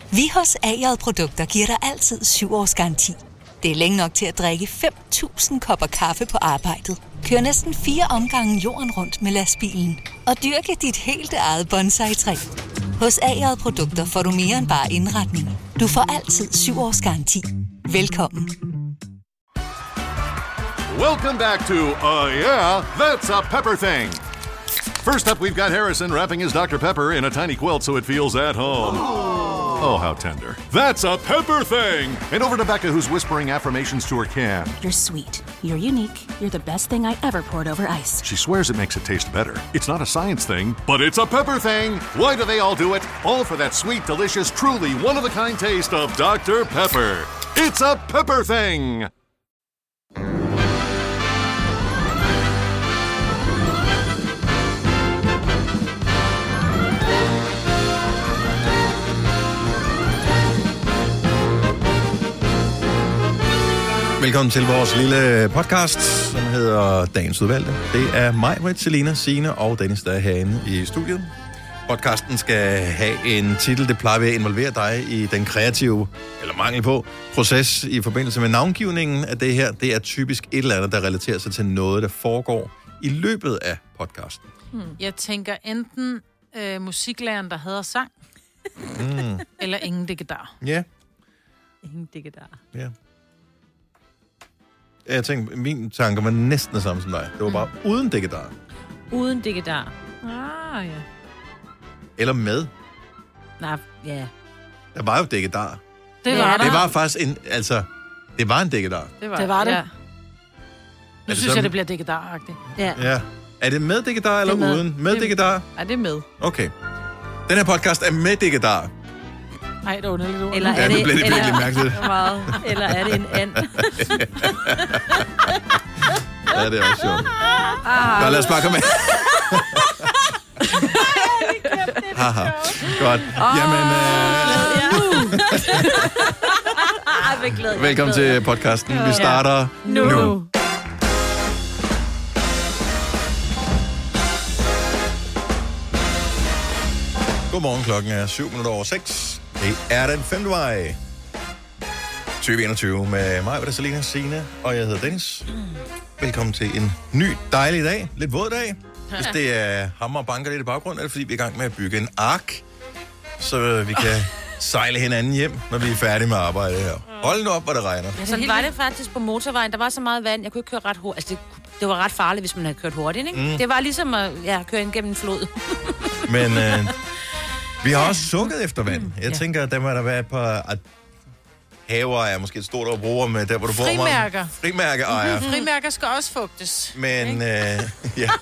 Vi hos A.J. Produkter giver dig altid 7 års garanti. Det er længe nok til at drikke 5.000 kopper kaffe på arbejdet. Kør næsten 4 omgange jorden rundt med lastbilen. Og dyrke dit helt eget bonsai-træ. Hos A.J. Produkter får du mere end bare indretning. Du får altid 7 års garanti. Velkommen. Welcome back to, yeah, that's a pepper thing. First up, we've got Harrison wrapping his Dr. Pepper in a tiny quilt so it feels at home. Oh, how tender. That's a pepper thing! And over to Becca, who's whispering affirmations to her can. You're sweet. You're unique. You're the best thing I ever poured over ice. She swears it makes it taste better. It's not a science thing, but it's a pepper thing. Why do they all do it? All for that sweet, delicious, truly one-of-a-kind taste of Dr. Pepper. It's a pepper thing! Velkommen til vores lille podcast, som hedder Dagens Udvalgte. Det er mig, Britt, Selina, Signe og Dennis, der er herinde i studiet. Podcasten skal have en titel, det plejer ved at involvere dig i den kreative, eller mangel på, proces i forbindelse med navngivningen af det her. Det er typisk et eller andet, der relaterer sig til noget, der foregår i løbet af podcasten. Jeg tænker enten musiklæreren, der hader sang, eller ingen digedar. Ja. Ingen digedar. Ja. Jeg tænkte, min tanker var næsten det samme som dig. Det var bare uden digedar. Uden digedar. Ah, ja. Eller med. Nej, ja. Der var jo digedar. Det var der. Det var faktisk en, altså, det var en digedar. Det var det. Ja. Nu synes sådan? jeg, det bliver digedar-agtigt. Ja. Ja. Er det med digedar eller med. uden? Med digedar? Ja, det er med. Okay. Den her podcast er med digedar. Nej, det er underligt ord. Eller Ja, er det det, bliver lidt virkelig mærkeligt. meget. Eller er det en and? Ja, det er også sjovt. Nå, lad os bare komme med. Haha. Godt. Jamen, velkommen til podcasten. Vi starter nu. Godmorgen, klokken er 7:07. Det er den 5. maj 2021 med mig, der Selina, Signe, og jeg hedder Dennis. Velkommen til en ny dejlig dag. Lidt våd dag. Hvis det er hammer og banker lidt i baggrunden, er det fordi, vi er i gang med at bygge en ark, så vi kan sejle hinanden hjem, når vi er færdige med arbejdet her. Hold nu op, hvor det regner. Ja, sådan var det faktisk på motorvejen. Der var så meget vand, jeg kunne ikke køre ret hurtigt. Altså, det var ret farligt, hvis man havde kørt hurtigt, ikke? Det var ligesom at køre ind gennem en flod. Men vi har også sukket efter vand. Jeg tænker, at der må der være et par haver, er måske et stort ord bruger med der, hvor du bor. Frimærker. Frimærker ejer. Frimærker skal også fugtes. Men, ja.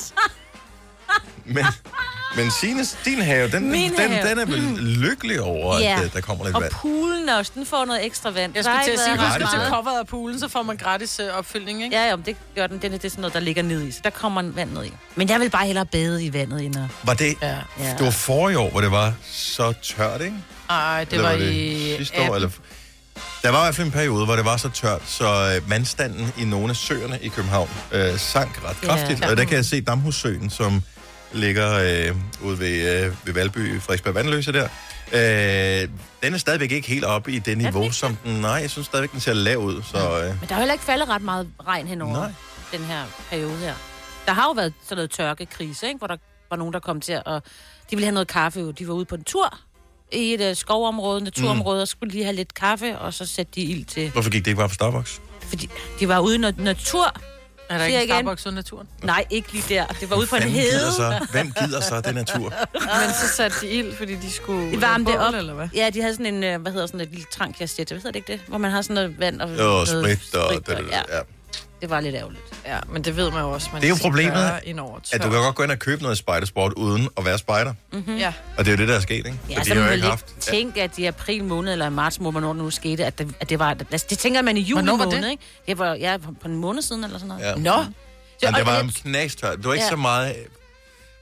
Men Sines, din have, den er vel lykkelig over, at der kommer lidt og vand. Og poolen også, den får noget ekstra vand. Jeg skulle til at sige, hvis gratis man vand. er coveret af poolen, så får man gratis opfyldning, ikke? Ja, det gør den. Det er sådan noget, der ligger ned i, så der kommer vand ned i. Men jeg vil bare hellere bade i vandet, end at... Var det, Ja. det var forrige år, hvor det var så tørt, ikke? Nej, det Eller var det i... sidste år, eller... Der var i hvert fald en periode, hvor det var så tørt, så vandstanden i nogle af søerne i København sank ret kraftigt. Ja. Og der kan jeg se Damhussøen, som ligger ude ved Valby, Frederiksberg Vandløse der. Den er stadigvæk ikke helt oppe i det niveau, som den... Nej, jeg synes stadigvæk, den ser lav ud. Så, Men der har heller ikke faldet ret meget regn henover den her periode her. Der har jo været sådan noget tørkekrise, ikke? Hvor der var nogen, der kom til at... De ville have noget kaffe. De var ude på en tur i et skovområde, naturområde, og skulle lige have lidt kaffe, og så sætte de ild til... Hvorfor gik det ikke bare på Starbucks? Fordi de var ude i natur. Er der ikke Starbucks uden naturen? Nej, ikke lige der. Det var ude på en hede. Hvem gider så det natur? Men så satte de ild, fordi de skulle... Varme det op. Eller hvad? Ja, de havde sådan en, sådan et lille trankjastet, hedder det ikke det? Hvor man har sådan noget vand og noget sprit og ja. Det var lidt ærgerligt. Ja, men det ved man jo også. Man det er jo problemet, at du kan godt gå ind og købe noget spejdersport uden at være spejder. Mm-hmm. Ja. Og det er jo det, der er sket, ikke? Ja, så man vil ikke tænke, at i april måned eller marts måned, hvornår det nu skete, at det var... Det tænker man i juli måned, ikke? Det var på en måned siden eller sådan noget. Ja. Nå! Men det var en knastør. Det var ikke så meget...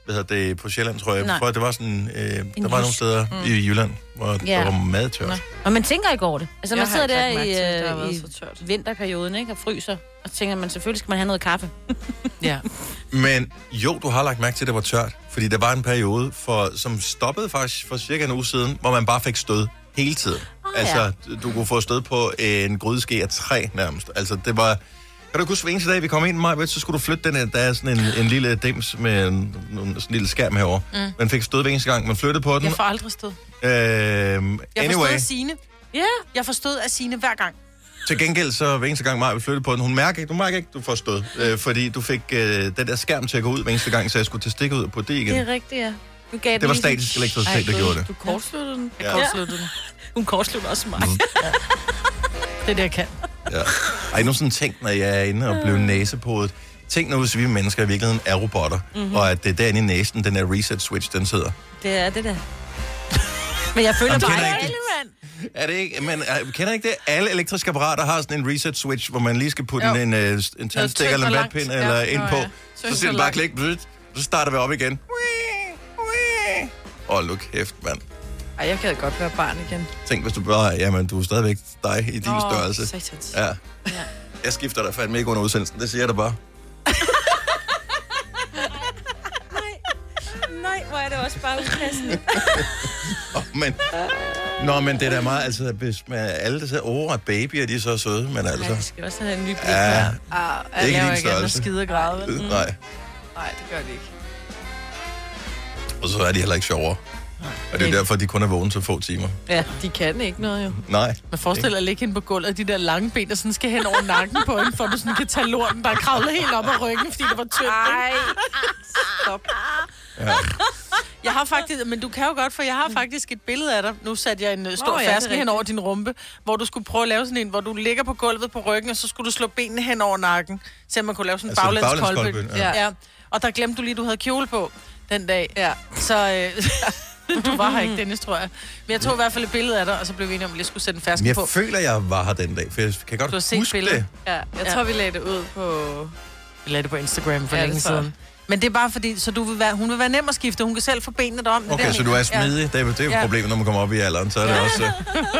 på Sjælland, tror jeg. Nej. For det var sådan, der var nogle steder i Jylland, hvor der var madtørt. Og man tænker ikke over det. Altså, man sidder der i så tørt. vinterperioden, ikke, og fryser, og så tænker man, selvfølgelig skal man have noget kaffe. Ja. Men jo, du har lagt mærke til, at det var tørt. Fordi der var en periode, som stoppede faktisk for cirka en uge siden, hvor man bare fik stød hele tiden. Altså, du kunne få stød på en grydeske af træ nærmest. Altså, det var... Kan du huske, hver eneste dag, vi kom ind, Maja, så skulle du flytte den. Der er sådan en lille dims med sådan en lille skærm herovre. Man fik stød hver eneste gang, man flyttede på den. Jeg får aldrig stød. Jeg Jeg får stød af Signe. Ja. Jeg får stød af Signe hver gang. Til gengæld, så hver eneste gang Maja flyttede på den, du mærker ikke, du får stød. Fordi du fik den der skærm til at gå ud hver eneste gang, så jeg skulle til stikket ud på det igen. Det er rigtigt, ja. Det var statisk elektricitet, der gjorde det. Du kortsluttede den. Jeg kortsluttede den. Hun kortsluttede også mig. Det er det, jeg kan. Ja. Ej, nu sådan tænkt, når jeg er inde og blev næsepodet. Tænk nu, hvis vi mennesker i virkeligheden er robotter, og at det er derinde i næsen, den der reset switch, den sidder. Det er det der. Men jeg føler bare ikke alle, mand. Er det ikke? Men kender ikke det? Alle elektriske apparater har sådan en reset switch, hvor man lige skal putte en tandstik eller en vatpind eller ind på. Så siger den bare klik, så starter vi op igen. Nu kæft, mand. Ej, jeg kan godt være barn igen. Tænk, hvis du bare, jamen, du er stadigvæk dig i din størrelse. Satans. Ja. Jeg skifter dig fandme ikke under udsendelsen, det siger jeg da bare. Nej, hvor er det også bare upassende. Men det er da meget, altså, hvis man alle der siger, at babyer, de er så søde, men altså... Ja, de skal også have en ny blik. Ja, Jeg ikke laver din ikke andet størrelse. skidegrad. Nej. Nej, det gør det ikke. Og så er de heller ikke sjovere. Og det er derfor, de kun er vågne så få timer. Ja, de kan ikke noget jo. Nej. Man forestiller at ligge hende på gulvet, de der lange ben, der sådan skal hen over nakken på hende, for at du sådan kan tage lorten, der er kravlet helt op ad ryggen, fordi det var tyndt. Ej, stop. Ja. Jeg har faktisk, men du kan jo godt, for jeg har faktisk et billede af dig. Nu satte jeg en stor ferske hen over din rumpe, hvor du skulle prøve at lave sådan en, hvor du ligger på gulvet på ryggen, og så skulle du slå benene hen over nakken, så man kunne lave sådan en baglænskolbe. Ja. Ja. Og der glemte du lige, du havde kjole på den dag. Ja. Så du var her ikke, Dennis, tror jeg. Men jeg tog i hvert fald et billede af dig, og så blev vi enige om, at jeg skulle sætte en ferske på. Jeg føler, jeg var her den dag, for jeg kan godt huske det. Ja, jeg tror, vi lagde det ud på... Vi lagde det på Instagram for længe siden. Men det er bare fordi, så hun vil være nem at skifte. Hun kan selv få benene derom. Okay, så du er smidig. Det er jo problemet, når man kommer op i alderen. Så er det også...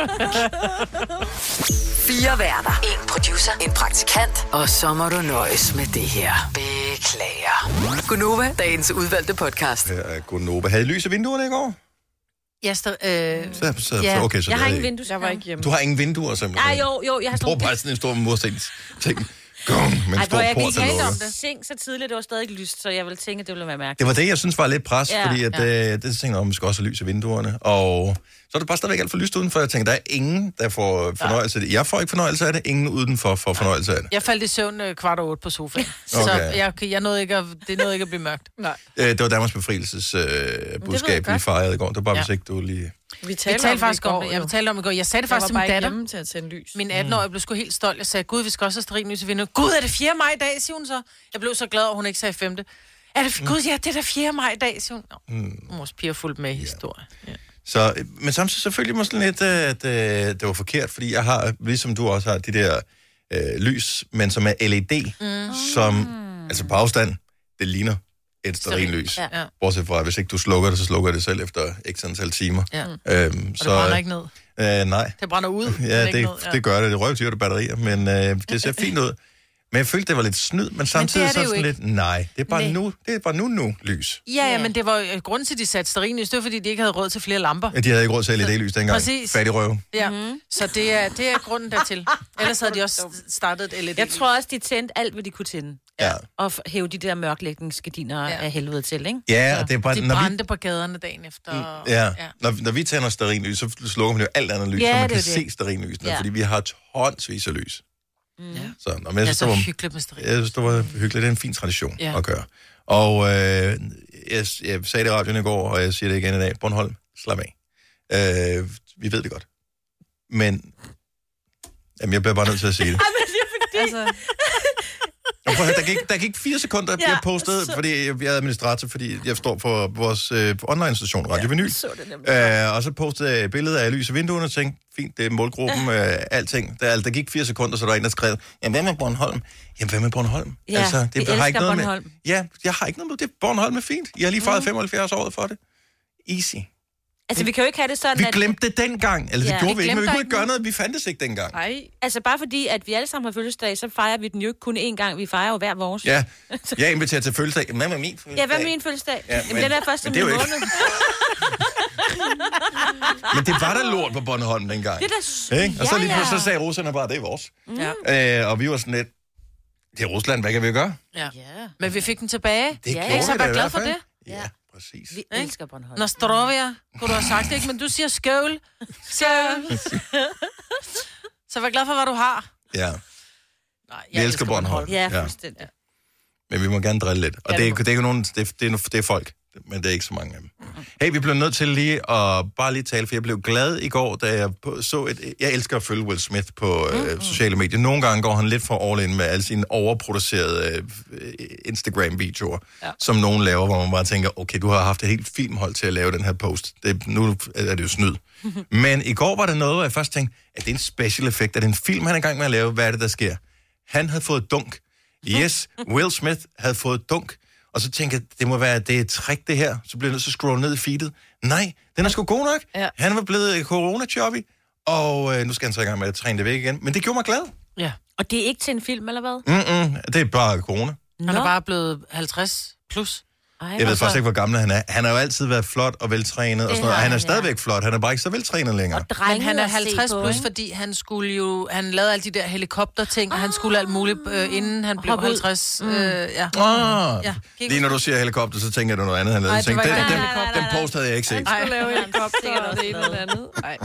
4 værter. 1 producer. 1 praktikant. Og så må du nøjes med det her. Beklager. Gunova, dagens udvalgte podcast. Ja, Gunova. Havde I lys i vinduerne i går? Ja, Okay, så jeg har ingen ikke. vinduer. Jeg var ikke hjemme. Du har ingen vinduer, simpelthen? Ja, jo, jeg har Du bruger bare sådan en stor murstens ting. Med en stor jeg port, gik der helt lukker. om det. Seng så tidligt, det var stadig ikke lyst, så jeg ville tænke, at det ville være mærkeligt. Det var det, jeg synes var lidt pres, Ja, fordi at, det tænkte jeg, at man skal også have lys i vinduerne. Og så er det bare stadigvæk alt for lyst udenfor. Jeg tænker, der er ingen, der får fornøjelse af det. Jeg får ikke fornøjelse af det. Ingen udenfor får fornøjelse af det. Jeg faldt i søvn 7:15 på sofaen. Okay. Så jeg nåede ikke det nåede ikke at blive mørkt. Nej. Det var Danmarks befrielses budskab, vi fejrede i går. Det var bare, hvis ikke du lige... Vi Jeg talte faktisk om det. Jeg talte om det i går. Jeg sagde det faktisk til min datter. hjemme til at tænde lys. Min 18-årige blev sgu helt stolt. Jeg sagde, gud, vi skal også have stearinlys i vinduet. Gud, er det 4. maj i dag, siger hun så. Jeg blev så glad, at hun ikke sagde 5. Er det, gud, ja, det er da 4. maj i dag, siger hun. Mors piger fuldt med i historie. Ja. Så, men samtidig selvfølgelig måske lidt, at det var forkert, fordi jeg har, ligesom du også har, de der lys, men som er LED, som, altså på afstand, det ligner et stearinlys. Ja. Bortset fra, at hvis ikke du slukker det, så slukker det selv efter x antal timer. Ja. Og det brænder ikke ned. Nej. Det brænder ud. Ja, det gør det. Det røvtyrte batterier, men det ser fint ud. Men jeg følte, det var lidt snyd, men samtidig så sådan lidt, nej, det er bare nu, det er bare nu lys. Ja, men det var grunden til, at de satte stearinlys, det var, fordi de ikke havde råd til flere lamper. Ja, de havde ikke råd til LED-lys dengang. Præcis. Fattig røv. Ja, så det er grunden dertil. Ellers havde de også startet et LED. Jeg tror også, de tændte alt, hvad de kunne tænde. Ja. Og hæve de der mørklægningsgardiner af helvede til, ikke? Ja, og det er bare... De brændte på gaderne dagen efter. Ja. Når vi tænder stearinlys, så slukker man jo alt andet lys, så man kan se stearinlysene, fordi vi har tonsvis af lys. Så, men jeg synes, det var hyggeligt med stearinlys. Jeg synes, det var hyggeligt. Det er en fin tradition at gøre. Og jeg sagde det i radioen i går, og jeg siger det igen i dag. Bornholm, slap af. Vi ved det godt. Men jeg bliver bare nødt til at sige det. Altså, Og prøv at høre, der gik 4 sekunder, jeg postet, fordi jeg er administrator, fordi jeg står for vores online-station, Radio Vinyl. Og så postede jeg billeder af lys i vinduerne og tænkte, fint, det er målgruppen, alting. Der gik 4 sekunder, så der var en, der skrev, jamen hvad med Bornholm? Jamen hvad med Bornholm? Ja, altså, det har ikke noget Bornholm. Med. Ja, jeg har ikke noget med det. Bornholm er fint. Jeg har lige fejret 75 år for det. Easy. Altså, vi kan jo ikke have det sådan, vi glemte det dengang. Eller det gjorde vi ikke, men vi kunne ikke gøre noget. Vi fandtes ikke dengang. Nej. Altså, bare fordi, at vi alle sammen har fødselsdag, så fejrer vi den jo ikke kun én gang. Vi fejrer jo hver vores. Ja, jeg inviterer til fødselsdag. Hvad med min fødselsdag? Ja, hvad med min fødselsdag? Ja, jamen, den er først om en måned. Men det var da lort på Bornholm dengang. Det er da... Og så lige pludselig så sagde russerne bare, det er vores. Ja. Og vi var sådan lidt, det er Rusland, hvad kan vi gøre? Ja. Men vi fik den tilbage. Det gjorde så var glad for det. Ja. Præcis. Vi elsker Bornholm. Nostrovia, kunne du have sagt det, ikke? Men du siger skål. Skål. Så vær glad for, hvad du har. Ja. Nej, vi elsker Bornholm. Ja, fuldstændig. Men vi må gerne drille lidt. Og det er ikke nogen, det er folk, men det er ikke så mange af dem. Hey, vi blev nødt til lige at bare lige tale, for jeg blev glad i går, da jeg så jeg elsker at følge Will Smith på sociale medier. Nogle gange går han lidt for all in med alle sine overproducerede Instagram-videoer, som nogen laver, hvor man bare tænker, okay, du har haft et helt filmhold til at lave den her post. Nu er det jo snyd. Men i går var der noget, hvor jeg først tænkte, at det er en special effekt, at det er en film, han er i gang med at lave. Hvad er det, der sker? Han havde fået dunk. Yes, Will Smith havde fået dunk. Og så tænkte jeg, det må være, det er et trick, det her. Så blev jeg nødt til at scrolle ned i feedet. Nej, den er sgu god nok. Ja. Han var blevet corona-choppy, og nu skal han så i gang med at træne det væk igen. Men det gjorde mig glad. Ja. Og det er ikke til en film, eller hvad? Det er bare corona. Han er bare blevet 50 plus. Jeg ved faktisk ikke, hvor gammel han er. Han har jo altid været flot og veltrænet og sådan noget. Og han er stadigvæk flot. Han er bare ikke så veltrænet længere. Men han er 50 plus, fordi han skulle jo... Han lavede alle de der helikopterting, og han skulle alt muligt, inden han blev 50. Lige når du siger helikopter, så tænker du noget andet, han lavede. Den post havde jeg ikke set. Han skulle lave helikopter og det ene eller andet.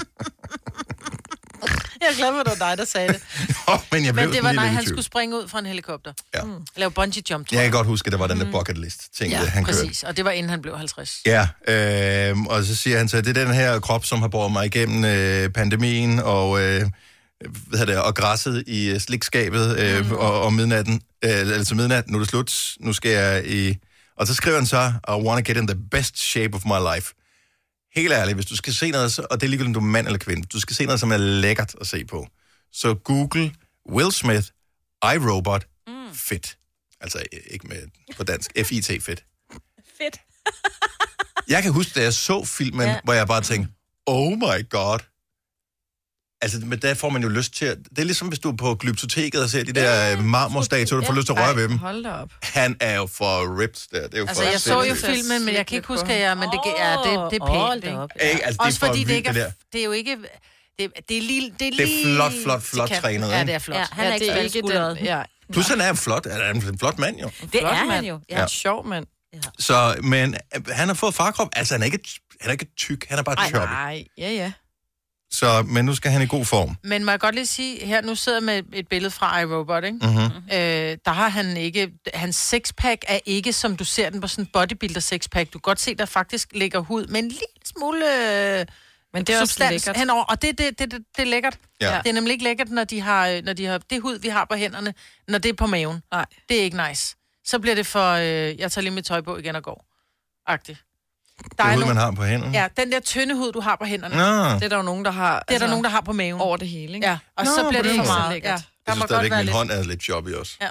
Jeg er glad for, at det var dig, der sagde det. Men det var nej, han skulle springe ud fra en helikopter. Ja. Lave bungee jump. Jeg kan godt huske, at der var den der bucket list ting, han kørte. Præcis. Og det var inden han blev 50. Ja, og så siger han så, at det er den her krop, som har båret mig igennem pandemien og, og græsset i slikskabet og midnatten. Altså midnat, nu er det slut. Nu skal jeg i... Og så skriver han så, I want to get in the best shape of my life. Helt ærligt, hvis du skal se noget, og det er ligegyldigt, om du er mand eller kvinde, du skal se noget, som er lækkert at se på, så Google Will Smith, iRobot, fit. Altså ikke med på dansk, F-I-T, fit. Fedt. Jeg kan huske, da jeg så filmen, hvor jeg bare tænkte, oh my god. Altså, men der får man jo lyst til at... Det er ligesom, hvis du er på Glyptoteket og ser de der marmorstatuer, du får lyst til at røre ved dem. Hold da op. Han er jo for ripped der. Det er jo altså, jeg så jo filmen, men jeg kan ikke huske, at men det er pænt, ikke? Altså, også fordi det ikke er... Det er jo ikke... Det er lige... Det er flot trænet. Ja, det er flot. Ja, han er ikke skuldret. Plus han er flot. Han er en flot mand, jo. Det er han jo. Ja, en sjov mand. Så, men han har fået farkrop. Altså, han er ikke tyk. Han er bare choppy. Nej, ja. Så, men nu skal han i god form. Men må jeg godt lige sige, her nu sidder jeg med et billede fra iRobot, ikke? Der har han ikke... Hans sixpack er ikke, som du ser den på sådan en bodybuilder sixpack. Du kan godt se, der faktisk ligger hud med en lille smule men det er substans henover. Og det er lækkert. Ja. Det er nemlig ikke lækkert, når de har det hud, vi har på hænderne, når det er på maven. Nej. Det er ikke nice. Så bliver det for... jeg tager lige mit tøj på igen og går. Agtigt. Det hud, man har på hænderne? Ja, den der tynde hud, du har på hænderne. Det er der jo nogen, der har... Det er der nogen, der har på maven. Over det hele, ikke? Ja, og så bliver det ikke så meget. Ja. Jeg synes stadigvæk, min hånd er lidt choppy også. Ja.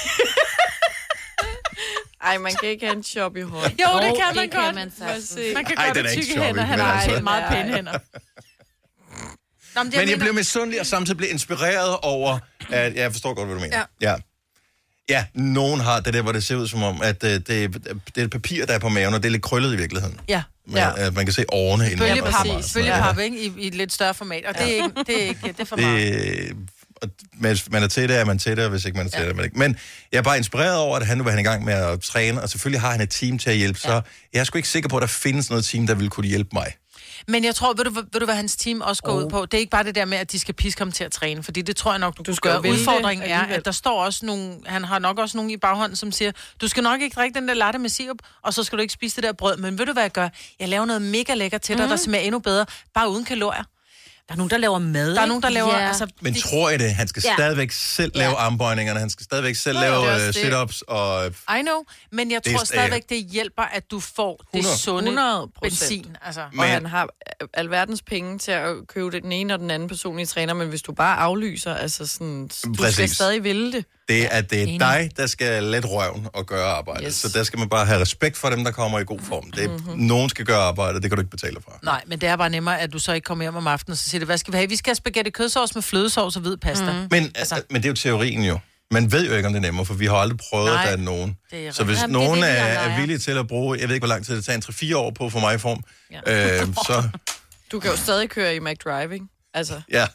Ej, man kan ikke have en choppy hånd. Jo, det kan man godt. Man kan godt have tykke hænder. Han har helt meget pæne hænder. Men jeg blev misundelig og samtidig blev inspireret over, at jeg forstår godt, hvad du mener. Ja, nogen har det der, hvor det ser ud som om, at det er et papir, der er på maven, og det er lidt krøllet i virkeligheden. Ja. At man kan se årene inden. Bølgepap, ikke? I et lidt større format. Og det er for meget. Hvis man er til det, er man til det, og hvis ikke man er til det, er man ikke. Men jeg er bare inspireret over, at han nu var i gang med at træne, og selvfølgelig har han et team til at hjælpe, så jeg er sgu ikke sikker på, at der findes noget team, der vil kunne hjælpe mig. Men jeg tror, ved du hvad hans team også går ud på? Det er ikke bare det der med, at de skal piske ham til at træne, fordi det tror jeg nok, du skal gøre. Udfordringen er, at der står også nogle, han har nok også nogle i baghånden, som siger, du skal nok ikke drikke den der latte med sirup, og så skal du ikke spise det der brød. Men ved du hvad jeg gør? Jeg laver noget mega lækker til dig, der smager endnu bedre, bare uden kalorier. Der er nogen, der laver mad. Der er nogen, der laver... Ja. Altså, Men tror I det? Han skal stadigvæk selv lave armbøjningerne, han skal stadigvæk selv lave sit-ups og... I know, men jeg tror stadigvæk, det hjælper, at du får 100. Det sunde 100%. benzin. Altså. Og han har alverdens penge til at købe den ene og den anden personlige træner, men hvis du bare aflyser, altså sådan, du skal stadig ville det. Det er dig, der skal lette røven og gøre arbejdet. Yes. Så der skal man bare have respekt for dem, der kommer i god form. Nogen skal gøre arbejdet, det kan du ikke betale for. Nej, men det er bare nemmere, at du så ikke kommer hjem om aftenen og så siger det, hvad skal vi have? Vi skal have spaghetti kødsovs med flødesovs og hvid pasta. Men det er jo teorien jo. Man ved jo ikke, om det er nemmere, for vi har aldrig prøvet, at der er nogen. Så hvis nogen er villige til at bruge, jeg ved ikke, hvor lang tid det tager, 3-4 år på for mig i form, så... Du kan jo stadig køre i McDriving. Altså. Ja.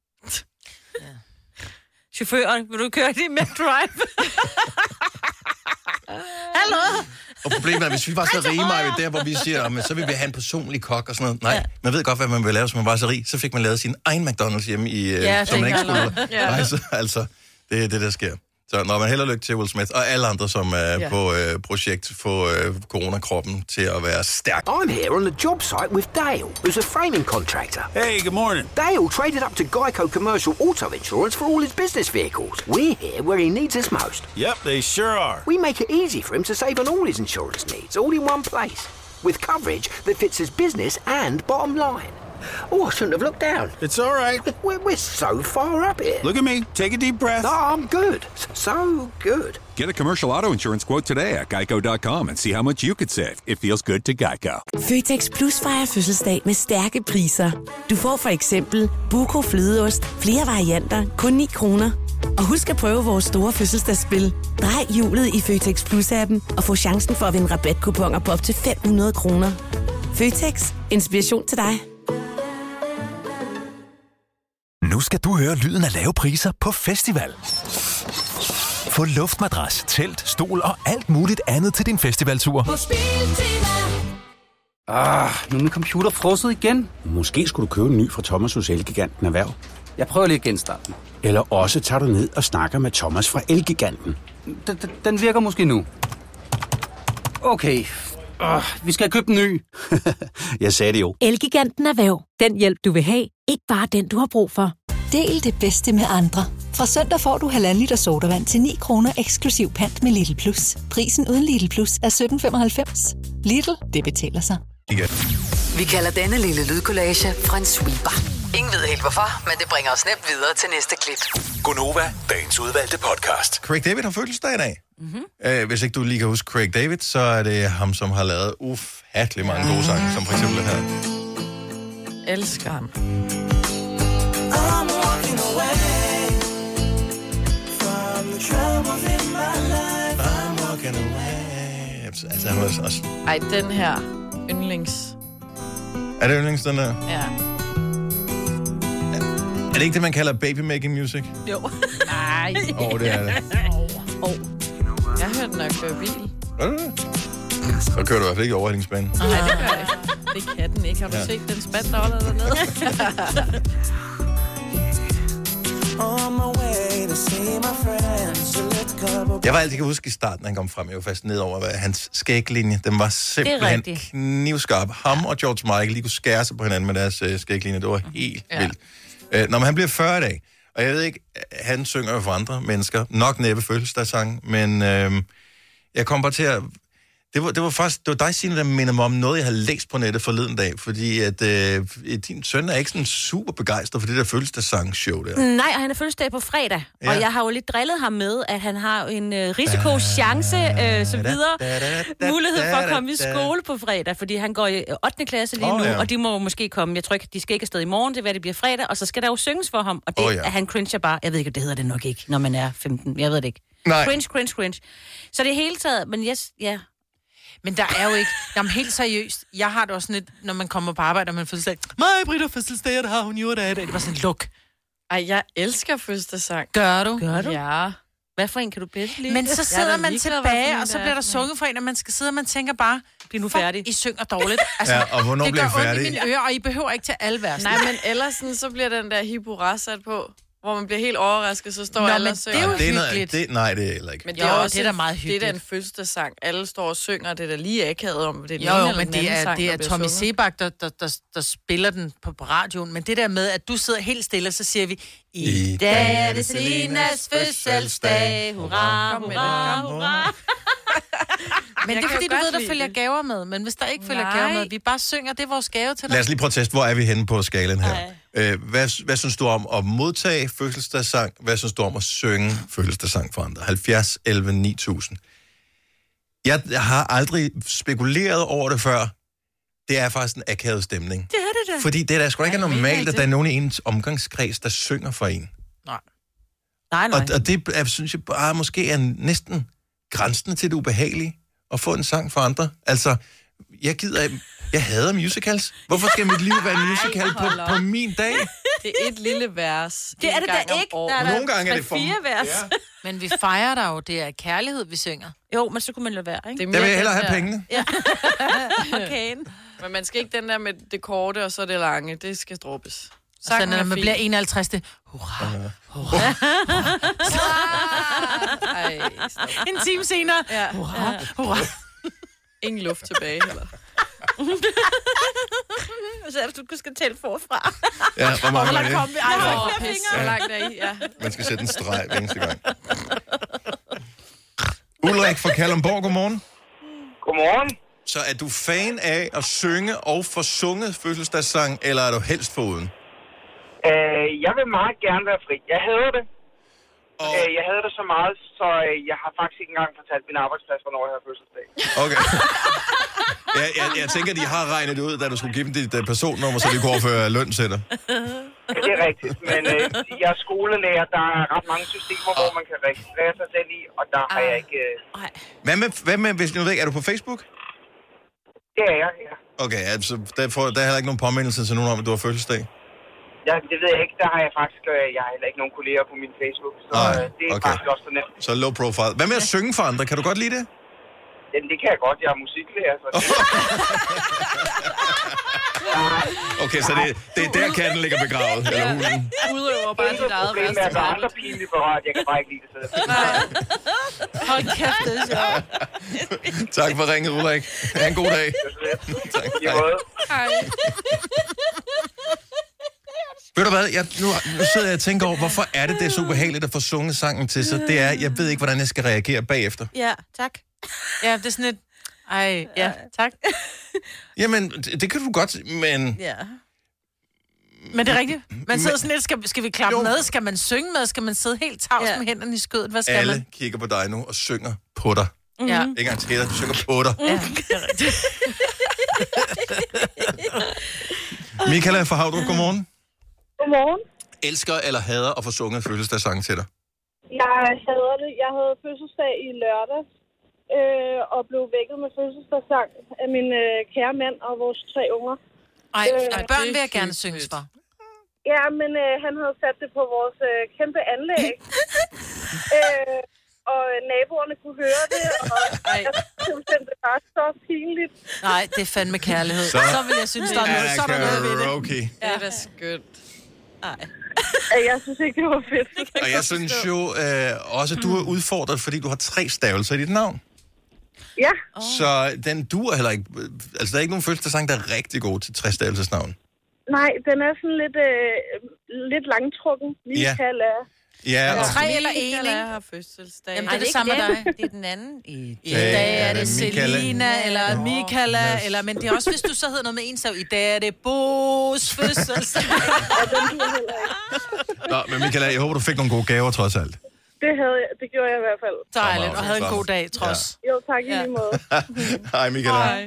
Chaufføren, vil du køre i McDrive? Hallo? Og problemet er, hvis vi var så rige, Maja, der hvor vi siger, men så vil vi have en personlig kok og sådan noget. Nej, man ved godt, hvad man vil lave, hvis man var så rig. Så fik man lavet sin egen McDonald's hjemme, som man ikke skulle rejse. Altså, det er det, der sker. Så når man held og lykke til Will Smith og alle andre, som er på projekt få coronakroppen til at være stærk. I'm here on the job site with Dale, who's a framing contractor. Hey, good morning. Dale traded up to Geico Commercial Auto Insurance for all his business vehicles. We're here where he needs us most. Yep, they sure are. We make it easy for him to save on all his insurance needs, all in one place, with coverage that fits his business and bottom line. Oh, I shouldn't have looked down. It's all right. We're so far up here. Look at me. Take a deep breath. No, I'm good. So good. Get a commercial auto insurance quote today at geico.com and see how much you could save. It feels good to Geico. Føtex Plus fejrer fødselsdag med stærke priser. Du får for eksempel Buco flødeost, flere varianter, kun 9 kroner. Og husk at prøve vores store fødselsdagsspil. Drej hjulet i Føtex Plus-appen og få chancen for at vinde rabatkuponer på op til 500 kroner. Føtex. Inspiration til dig. Nu skal du høre lyden af lave priser på festival. Få luftmadras, telt, stol og alt muligt andet til din festivaltur. Nu er min computer frosset igen. Måske skulle du købe en ny fra Thomas hos Elgiganten Erhverv. Jeg prøver lige at genstarte den. Eller også tager du ned og snakker med Thomas fra Elgiganten. Den virker måske nu. Okay. Vi skal købe en ny. Jeg sagde det jo. Elgiganten Erhverv. Den hjælp, du vil have. Ikke bare den, du har brug for. Del det bedste med andre. Fra søndag får du 1,5 liter sodavand til 9 kroner eksklusiv pant med Lidl Plus. Prisen uden Lidl Plus er 17,95. Lidl, det betaler sig. Vi kalder denne lille lydkollage en sweeper. Ingen ved helt hvorfor, men det bringer os nemt videre til næste klip. Gunova, dagens udvalgte podcast. Craig David har fødselsdag i dag. Hvis ikke du lige kan huske Craig David, så er det ham, som har lavet ufattelig mange gode sange, som for eksempel det her. Elsker ham. Altså, han var også... Ej, den her yndlings... Er det yndlings, den der? Ja. Er det ikke det, man kalder baby-making music? Jo. Nej. Det er det. Jeg hørte den, når jeg kører bil. Så kører du i hvert fald ikke overhældingsbanen. Nej, det gør jeg ikke. Det kan den ikke. Har du set den spand, der holder dernede? Jeg var altid kan huske i starten, han kom frem. Jeg var fast ned over hans skæglinje. Den var simpelthen knivskarp. Ham og George Michael, de kunne skære sig på hinanden med deres skæglinje. Det var helt vildt. Når han bliver 40 i dag, og jeg ved ikke, han synger jo for andre mennesker. Nok næppe fødselsdagssang, men jeg kom bare til at... Det var dig, Signe, der minder mig om noget, jeg har læst på nettet forleden dag, fordi at din søn er ikke sådan super begejstret for det der fødselsdagssang-show der. Nej, og han er fødselsdag på fredag, og jeg har jo lidt drillet ham med, at han har en risikochance, så videre, mulighed for at komme i skole på fredag, fordi han går i 8. klasse lige nu, og de må måske komme, jeg tror ikke, de skal ikke afsted i morgen, det bliver fredag, og så skal der jo synges for ham, og det han cringer bare, jeg ved ikke, det hedder det nok ikke, når man er 15, jeg ved det ikke. Nej. Cringe. Så det hele taget, men Men der er jo ikke... Jamen helt seriøst. Jeg har det også sådan lidt, når man kommer på arbejde, og man fødselsdag. Britt har fødselsdag, og det har hun jo da. Det var sådan luk. Ej, jeg elsker fødselsdagssang. Gør du? Ja. Hvad for en kan du bedst lide? Men så sidder man tilbage, og så bliver der sunget for en, og man skal sidde, og man tænker bare, bliv nu færdig. I synger dårligt. Altså, og hvornår bliver I færdige? Det gør ondt i mine ører, og I behøver ikke til alle vers. Nej, men ellers sådan, så bliver den der hip hurra sat på. hvor man bliver helt overrasket, så står alle og synger. Det er jo hyggeligt. Nej, det er heller ikke. Men det er også det er da meget hyggeligt. Det er da en fødselsdagssang. Alle står og synger, det er da lige akavet om. Det er jo, men det er Tommy Sebak, der spiller den på radioen. Men det der med, at du sidder helt stille, og så siger vi, i dag er det Selinas fødselsdag. Hurra, hurra, hurra. Men det er fordi, du ved, der følger gaver med. Men hvis der ikke følger gaver med, vi bare synger, det er vores gave til dig. Lad os lige prøve at teste, hvor er vi henne på skalaen her. Hvad synes du om at modtage fødselsdagssang? Hvad synes du om at synge fødselsdagssang for andre? 70, 11, 9000. Jeg har aldrig spekuleret over det før. Det er faktisk en akavet stemning. Det er det da. Fordi det er da sgu ikke normalt, at der er nogen i ens omgangskreds, der synger for en. Nej. Og det er, synes jeg bare måske er næsten grænsen til det ubehagelige at få en sang for andre. Altså, jeg hader musicals. Hvorfor skal mit liv være en musical på min dag? Det er et lille vers. Det er det da ikke. Der er nogle gange er det for 4 vers. Ja. Men vi fejrer der jo, det er kærlighed, vi synger. Jo, men så kunne man lade være, ikke? Der vil jeg hellere have pengene. Ja. Okay. Men man skal ikke den der med det korte, og så det lange. Det skal droppes. Så når man bliver 51, det hurra, hurra. En time senere, hurra, hurra. Ingen luft tilbage, heller. Så du skal tælle forfra. Ja, hvor mange er det? Hvor langt er I? Ja. Man skal sætte en streg hver eneste gang. Ulrik fra Kalundborg, godmorgen. Godmorgen. Så er du fan af at synge og få sunget fødselsdagssang, eller er du helst foruden? Jeg vil meget gerne være fri. Jeg hader det. Jeg hader det så meget, så jeg har faktisk ikke engang fortalt min arbejdsplads, hvornår jeg har fødselsdag. Okay. Jeg tænker, de har regnet ud, da du skulle give dem dit personnummer, så de kunne overføre løn til dig. Det er rigtigt, men jeg er skolelærer. Der er ret mange systemer, hvor man kan registrere sig selv i, og der har jeg ikke... Hvad med, hvis du ved, er du på Facebook? Det er jeg, ja. Okay, altså, der er heller ikke nogen påmindelse til nogen om, at du har fødselsdag? Ja, det ved jeg ikke. Der har jeg faktisk... Jeg har heller ikke nogen kolleger på min Facebook, så det er faktisk også så nemt. Så low profile. Hvad med at synge for andre? Kan du godt lide det? Jamen, det kan jeg godt. Jeg er musiklærer, så... Okay, så det er der katten ligger begravet, eller hulen. Udøver bare dit eget værste. Det er der andre pinlige berørt. Jeg kan bare ikke lide det selv. Hold kæft, det er sjovt. Tak for ringet, Ulrik. Ha' en god dag. Tak. Hej. Ved du hvad, nu sidder jeg og tænker over, hvorfor er det er så ubehageligt at få sunget sangen til sig? Det er, jeg ved ikke, hvordan jeg skal reagere bagefter. Ja, tak. Ja, det er sådan et... Ej, ja, tak. Jamen, det kan du godt, men... Ja. Men det er rigtigt. Man sidder sådan lidt, skal vi klappe med? Skal man synge med? Skal man sidde helt tavs med hænderne i skødet? Hvad skal alle man? Kigger på dig nu og synger på dig. Ja. Ikke engang til dig, du synger på dig. Ja, det er rigtigt. Michaela fra Havdrup, godmorgen. Godmorgen. Elsker eller hader at få sunget fødselsdagssang til dig? Jeg hader det. Jeg havde fødselsdag i lørdags, og blev vækket med fødselsdagssang af min kære mand og vores 3 unger. Ej, børn vil jeg gerne synges for. Ja, men han havde sat det på vores kæmpe anlæg. Og naboerne kunne høre det, og jeg synes, det var så pinligt. Nej, det er fandme kærlighed. Så vil jeg synes, der er noget, så er der noget ved det. Okay. Ja, det er skønt. Nej. Jeg synes ikke, det var fedt. Og jeg synes jo også, at du er udfordret, fordi du har 3 stavelser i dit navn. Ja. Så den duer heller ikke. Altså, der er ikke nogen fødselsdagssang, der er rigtig god til 3-stavelsers navn. Nej, den er sådan lidt langtrukken. Michael er... Ja, og... 3 eller 1, ikke? har fødselsdag. Jamen, det er det samme med dig. Det er den anden. I dag er det Selina, eller Michaela, eller... Men det er også, hvis du så hedder noget med en sav. I dag er det Bo's fødselsdag. Nå, men Michaela, jeg håber, du fik nogle gode gaver, trods alt. Det gjorde jeg i hvert fald. Dejligt, og havde en god dag, trods. Ja. Jo, tak i lige måde. Hej, Michaela. Hej.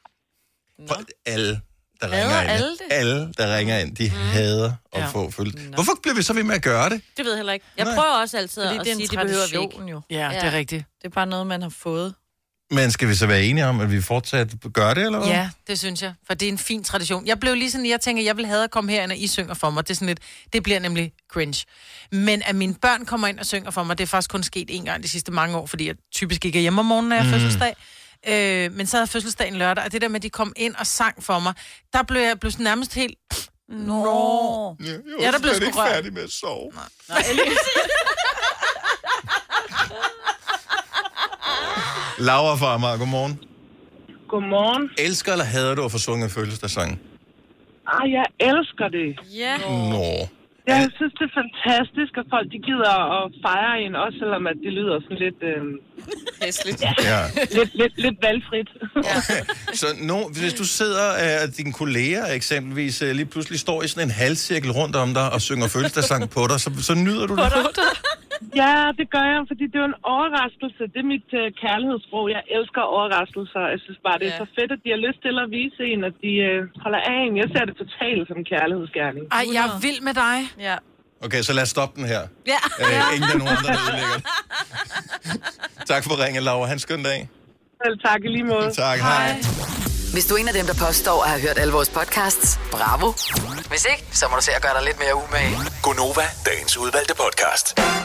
Alle, der ringer ind, de hader at få fødselsdag. Hvorfor bliver vi så ved med at gøre det? Det ved jeg heller ikke. Jeg prøver også altid at sige, det behøver vi ikke. Jo. Ja, det er rigtigt. Det er bare noget, man har fået. Men skal vi så være enige om, at vi fortsat gør det, eller hvad? Ja, det synes jeg, for det er en fin tradition. Jeg blev lige sådan, jeg tænker, jeg vil have at komme herind, og I synger for mig. Det er sådan lidt, det bliver nemlig cringe. Men at mine børn kommer ind og synger for mig, det er faktisk kun sket 1 gang de sidste mange år, fordi jeg typisk ikke er hjemme om morgenen, når jeg har fødselsdag. Men så havde fødselsdagen lørdag, og det der med, at de kom ind og sang for mig, der blev jeg sådan nærmest helt... Nå. Jeg er blevet ikke færdig med at sove. Nej. Laura fra Amager, godmorgen. Godmorgen. Elsker eller hader du at få sunget en fødselsdagssang? Jeg elsker det. Ja. Nå. Jeg synes, det er fantastisk, at folk de gider at fejre en, også selvom at det lyder sådan lidt... hæsligt. Ja. Lidt valgfrit. Okay. Så hvis du sidder dine kolleger eksempelvis lige pludselig står i sådan en halvcirkel rundt om dig og synger fødselsdagssang på dig, så nyder du det? Ja, det gør jeg, fordi det er jo en overraskelse. Det er mit kærlighedssprog. Jeg elsker overraskelser. Jeg synes bare, det er så fedt, at de har lyst til at vise en, at de holder af en. Jeg ser det totalt som en kærlighedsgerning. Ej, jeg er vild med dig. Ja. Okay, så lad os stoppe den her. Ja. Ingen af nogen andre, der ødelægger det. Tak for ringen, Laura. Ha' en skøn dag. Selv tak i lige måde. Tak, hej. Hvis du er en af dem, der påstår at have hørt alle vores podcasts, bravo. Hvis ikke, så må du se at gøre dig lidt mere umage. Gonova, dagens udvalgte podcast.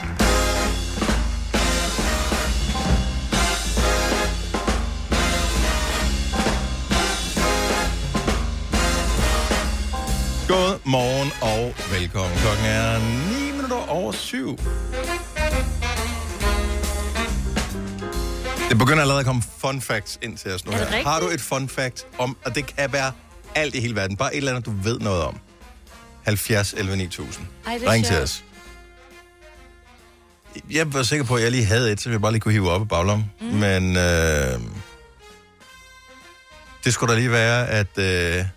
God morgen og velkommen. Klokken er 7:09. Det begynder allerede at komme fun facts ind til os nu her. Har du et fun fact om, og det kan være alt i hele verden, bare et eller andet, du ved noget om? 70 11 9000. Ring til os. Jeg var sikker på, at jeg lige havde et, så jeg bare lige kunne hive op i baglommen. Men det skulle da lige være, at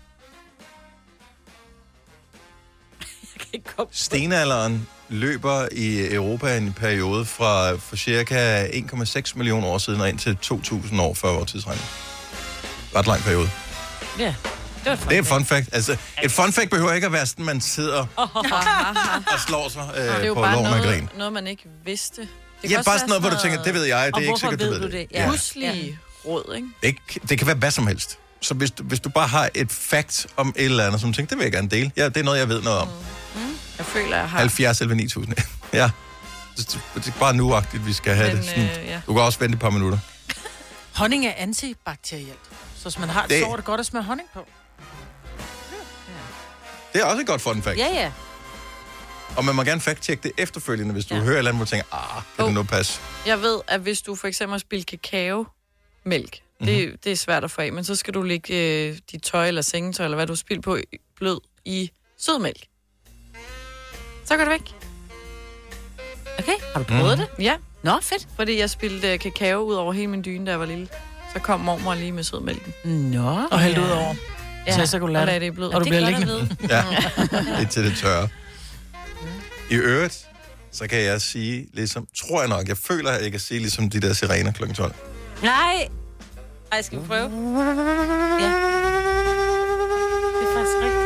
stenalderen løber i Europa en periode for cirka 1,6 millioner år siden og ind til 2.000 år før vores tidsregning. Ret lang periode. Ja, det er et fun fact. Altså, et fun fact behøver ikke at være sådan, man sidder og slår sig på loven og grin. Noget, man ikke vidste. Det bare sådan noget, hvor du tænker, det ved jeg, det er ikke sikkert, du ved det. Ja. Huslige råd, ikke? Det kan være hvad som helst. Så hvis du bare har et fact om et eller andet, som du tænker, det vil jeg gerne dele. Ja, det er noget, jeg ved noget om. Jeg føler, jeg har... 70 11 9000. Ja. Det er bare nuagtigt, vi skal have det. Sådan, du kan også vente et par minutter. Honning er antibakterielt. Så hvis man har et sår, er det godt at smøre honning på. Det er også et godt fun fact. Ja. Og man må gerne fact-tjekke det efterfølgende, hvis du hører et eller andet, hvor du tænker, kan det nu passe? Jeg ved, at hvis du for eksempel har spildt kakaomælk, det er svært at få af, men så skal du lægge dit tøj eller sengetøj, eller hvad du har spildt på, blød i sødmælk. Så går det væk. Okay, har du prøvet det? Ja. Nå, fedt. Fordi jeg spildte kakao ud over hele min dyne, da jeg var lille. Så kom mormor lige med sødmælken. Nå. Og hældte ud over. Ja, så kunne lade det i blød. Og du bliver liggende. Ja, det er til det tørre. I øvrigt, så kan jeg sige, ligesom, tror jeg nok, jeg føler, at jeg kan sige, ligesom de der sirener kl. 12. Nej. Ej, skal vi prøve? Ja. Det er faktisk rigtigt.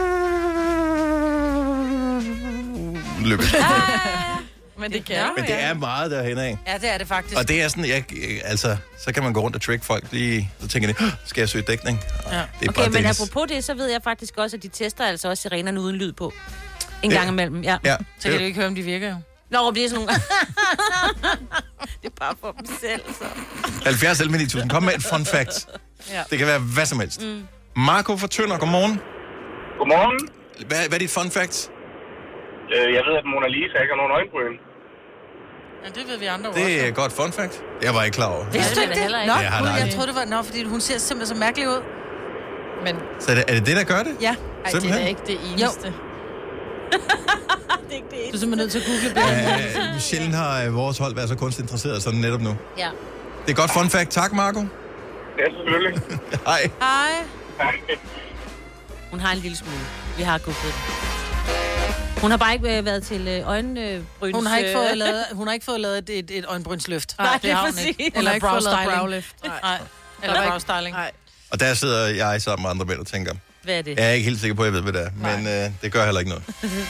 Lykkes. Men det kan Men det er meget derhen af. Ja, det er det faktisk. Og det er sådan, så kan man gå rundt og trick folk lige, så tænker de, skal jeg søge dækning? Ja. Okay, men apropos det, så ved jeg faktisk også, at de tester altså også sirenerne uden lyd på. En gang imellem, ja. Så kan du ikke høre, om de virker jo. Nå, det er sådan nogle... det er bare for dem selv, så. 70 11 9000. Kom med et fun fact. Ja. Det kan være hvad som helst. Marco fra Tønder, godmorgen. Godmorgen. Hvad er dit fun fact? Jeg ved, at Mona Lisa ikke har nogen øjenbryn. Ja, det ved vi andre også. Det er et godt fun fact. Jeg var ikke klar over. Vidste du ikke det? Nå, jeg troede, det var... fordi hun ser simpelthen så mærkelig ud. Men... Så er det, der gør det? Ja. Ej, det er ikke det eneste. Jo. Det er ikke det eneste. Du er simpelthen nødt til at google det. Sjældent har vores hold været så kunstigt interesseret sådan netop nu. Ja. Det er godt fun fact. Tak, Marco. Ja, selvfølgelig. Hej. Hej. Hun har en lille smule. Vi har googlet det. Hun har bare ikke været til øjenbryns... Hun har ikke fået lavet et øjenbrynsløft. Nej, det har hun ikke. Eller brow styling. Nej. Eller brow styling. Nej. Og der sidder jeg sammen med andre mænd og tænker, hvad er det? Jeg er ikke helt sikker på, at jeg ved, hvad det er. Men det gør heller ikke noget.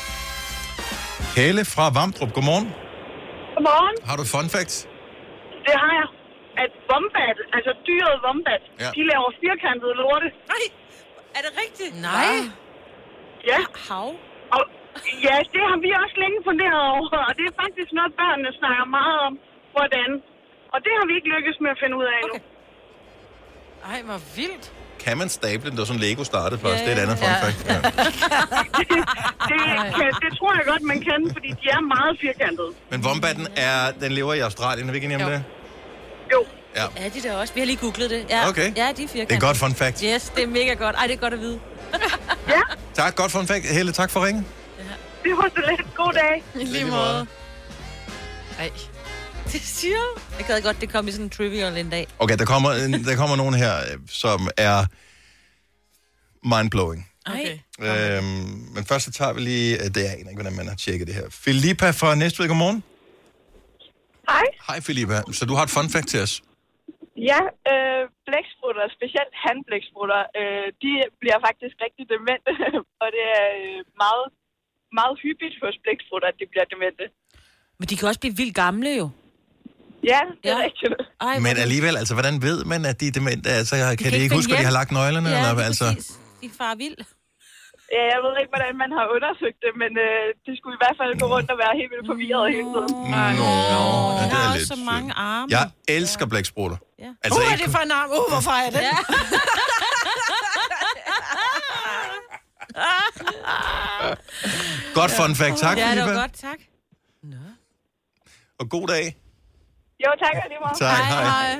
Helle fra Vamdrup, godmorgen. Godmorgen. Har du fun facts? Det har jeg. At wombat, altså dyret wombat, de laver firkantede lorte. Nej, er det rigtigt? Nej. Ja. Hav? Og, ja, det har vi også længe funderet over, og det er faktisk noget, børnene snakker meget om, hvordan. Og det har vi ikke lykkes med at finde ud af endnu. Ej, hvor vildt. kan man stable den? Det var sådan Lego startede først. Det er et andet fun fact. Ja. det tror jeg godt, man kan, fordi de er meget firkantede. Men wombatten den lever i Australien, er vi ikke enige om det? Jo. Ja. Er de der også? Vi har lige googlet det. Ja, Okay. Ja, de er firkantede. Det er godt fun fact. Yes, det er mega godt. Ej, det er godt at vide. Ja. Tak, godt fun fact. Helle, tak for ringen. Det var så lidt. God dag. I lige måde. Ej. Det siger jeg. Gad godt, det kom i sådan en trivial en dag. Okay, der kommer nogen her, som er mindblowing. Okay. Men først så tager vi lige, det er ikke, hvordan man har tjekket det her. Filippa fra Næstved, godmorgen. Hej. Hej Filippa, så du har et fun fact til os. Ja, blæksprutter, specielt handblæksprutter, de bliver faktisk rigtig demente, og det er meget, meget hyppigt hos blæksprutter, at de bliver demente. Men de kan også blive vildt gamle jo. Ja, det er rigtigt. Ej, Men alligevel, altså, hvordan ved man, at de er demente? Altså, kan de ikke huske, at de har lagt nøglerne? Ja, eller, altså? De farer vild. Ja, jeg ved ikke, hvordan man har undersøgt det, men de skulle i hvert fald gå rundt og være helt vildt forvirret hele tiden. Ja, det er lidt så mange arme. Jeg elsker blæksprutter. Ja. Altså, er det for en arm? Hvorfor er det? Ja. Godt fun fact. Tak, Ja, det Filippa. var godt, tak. Og god dag. Jo, tak lige meget. Tak, hej. Hej.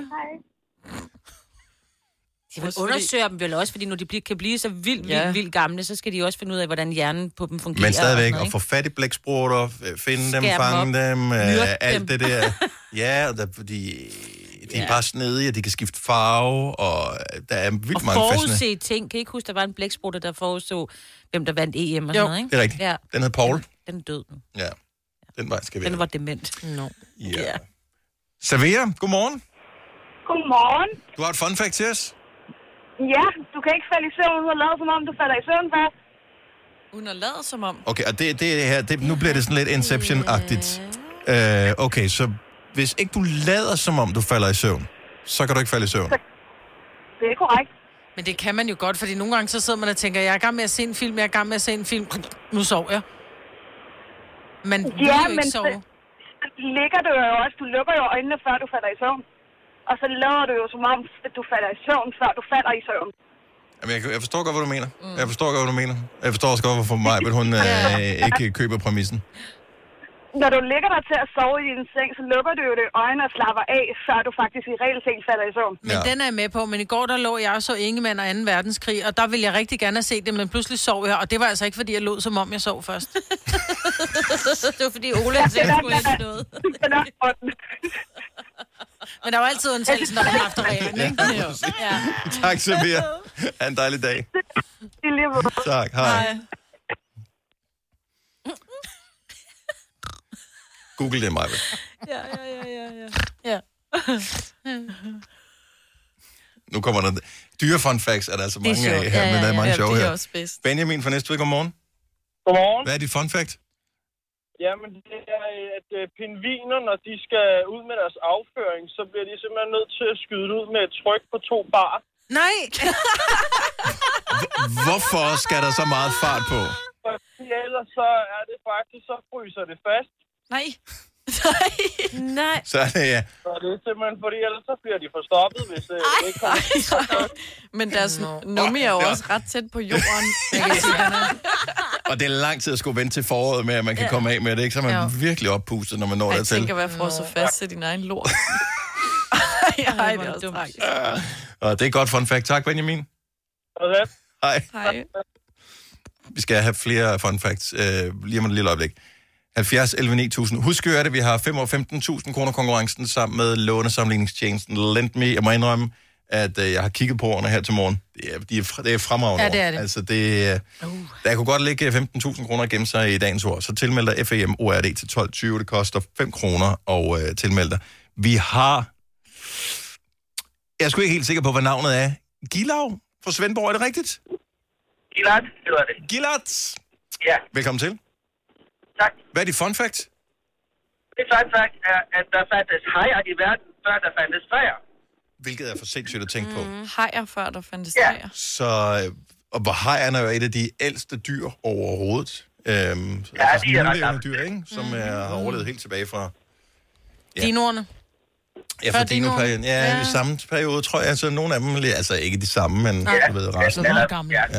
De vil undersøge dem vel også, fordi når de kan blive så vildt gamle, så skal de også finde ud af, hvordan hjernen på dem fungerer. Men stadigvæk, og at få fat i blæksprutter, finde dem, Skære fange dem, alt dem. det der. Ja, og de er bare snedige, og de kan skifte farve, og der er vildt og mange forudse fascinerende. ting. Kan I ikke huske, der var en blæksprutte, der forudså, hvem der vandt EM og sådan noget, ikke? Det er rigtigt. Ja. Den hed Paul. Den er død nu. Ja, den vej skal vi. Den var dement. No. Ja. Savea, godmorgen. Godmorgen. Du har et fun fact til os. Ja, du kan ikke falde i søvn, uden at lade som om, du falder i søvn først. Uden at lade som om. Okay, og det her, nu bliver det sådan lidt Inception-agtigt. Okay, så hvis ikke du lader som om, du falder i søvn, så kan du ikke falde i søvn. Det er korrekt. Men det kan man jo godt, fordi nogle gange så sidder man og tænker, jeg er i gang med at se en film, nu sover jeg. Men vil jo ikke sove. Så ligger du jo også, du lukker jo øjnene, før du falder i søvn. Og så lader du jo som om, at du falder i søvn, før du falder i søvn. Jamen, jeg forstår godt, hvad du mener. Jeg forstår godt, hvad du mener. Jeg forstår også godt, hvorfor mig, men hun ikke køber præmissen. Når du ligger der til at sove i din seng, så lukker du jo det øjne og slapper af, før du faktisk i reelt set falder i søvn. Men den er jeg med på, men i går der lå jeg og så Ingemann og 2. verdenskrig, og der ville jeg rigtig gerne have set det, men pludselig sov jeg, og det var altså ikke, fordi jeg lod, som om jeg sov først. Det var fordi Ole selv skulle ikke noget. Men der var altid undtagelsen, når man har haft reglen, ikke? Ja. Tak, Samir. Ha' en dejlig dag. Tak, hej. Google det, Maja. Ja. Nu kommer der... Dyre fun facts er der altså mange af her, men der er mange sjove her. Benjamin fra Næstved, godmorgen. Godmorgen. Hvad er dit fun fact? Jamen, det er, at pingviner, når de skal ud med deres afføring, så bliver de simpelthen nødt til at skyde ud med et tryk på 2 bar. Nej! Hvorfor skal der så meget fart på? Fordi ellers så er det faktisk, så fryser det fast. Nej. Nej. Så er det, ja. Så det er simpelthen, fordi ellers så bliver de forstoppet, hvis det ikke kommer. Men deres nummi er jo også ret tæt på jorden. Og det er lang tid at skulle vente til foråret med, at man kan komme af med det, ikke? Så er man virkelig oppustet, når man når dertil. Jeg tænker, hvad får så fast til din egen lort. Ej, det er også tragisk. Og det er godt fun fact. Tak, Benjamin. Okay. Hej. Vi skal have flere fun facts lige om et lille øjeblik. 70 11 9000. Husk at det, vi har 5 år 15.000 kroner konkurrencen sammen med lånesamligningstjenesten Lendme. Jeg må indrømme, at jeg har kigget på ordene her til morgen. Det er fremragende. Ja, det er det. Altså, der kunne godt ligge 15.000 kroner at gemme sig i dagens ord. Så tilmeld dig FAM ORD til 12.20. Det koster 5 kroner at tilmelde dig. Vi har... Jeg er sgu ikke helt sikker på, hvad navnet er. Gilav fra Svendborg, er det rigtigt? Gilad, hedder det. Gilad. Ja. Velkommen til. Tak. Hvad er dit fun fact? Det fun fact er, at der fandtes hajer i verden, før der fandtes træer. Hvilket er for sindssygt at tænke på. Hajer før der fandtes træer. Så, og hvor hajerne er jo et af de ældste dyr overhovedet. Ja, de er ret dyr, ikke? Som har overlevet helt tilbage fra... Ja. Dinoerne. Ja, for Dino-perioden. Ja, i samme periode, tror jeg. Så nogle af dem, altså ikke de samme, men du ved, resten. Ja, gamle. Ja.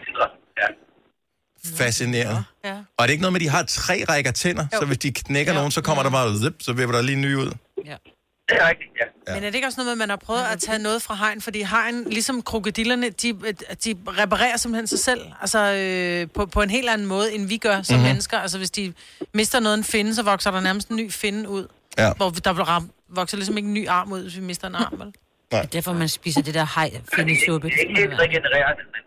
Fascinerende. Ja. Og er det ikke noget med, at de har 3 rækker tænder, så hvis de knækker nogen, så kommer der bare, så vipper der lige en ny ud? Ja. Det er rigtigt, ja. Men er det ikke også noget med, at man har prøvet at tage noget fra hegn? Fordi hegn, ligesom krokodillerne, de reparerer simpelthen sig selv. Altså på en helt anden måde, end vi gør som mennesker. Altså hvis de mister noget en finde, så vokser der nærmest en ny finde ud. Ja. Hvor der vokser ligesom ikke en ny arm ud, hvis vi mister en arm, vel? Nej. Det er derfor, man spiser det der findesuppe. Det er ikke helt regenererende, men...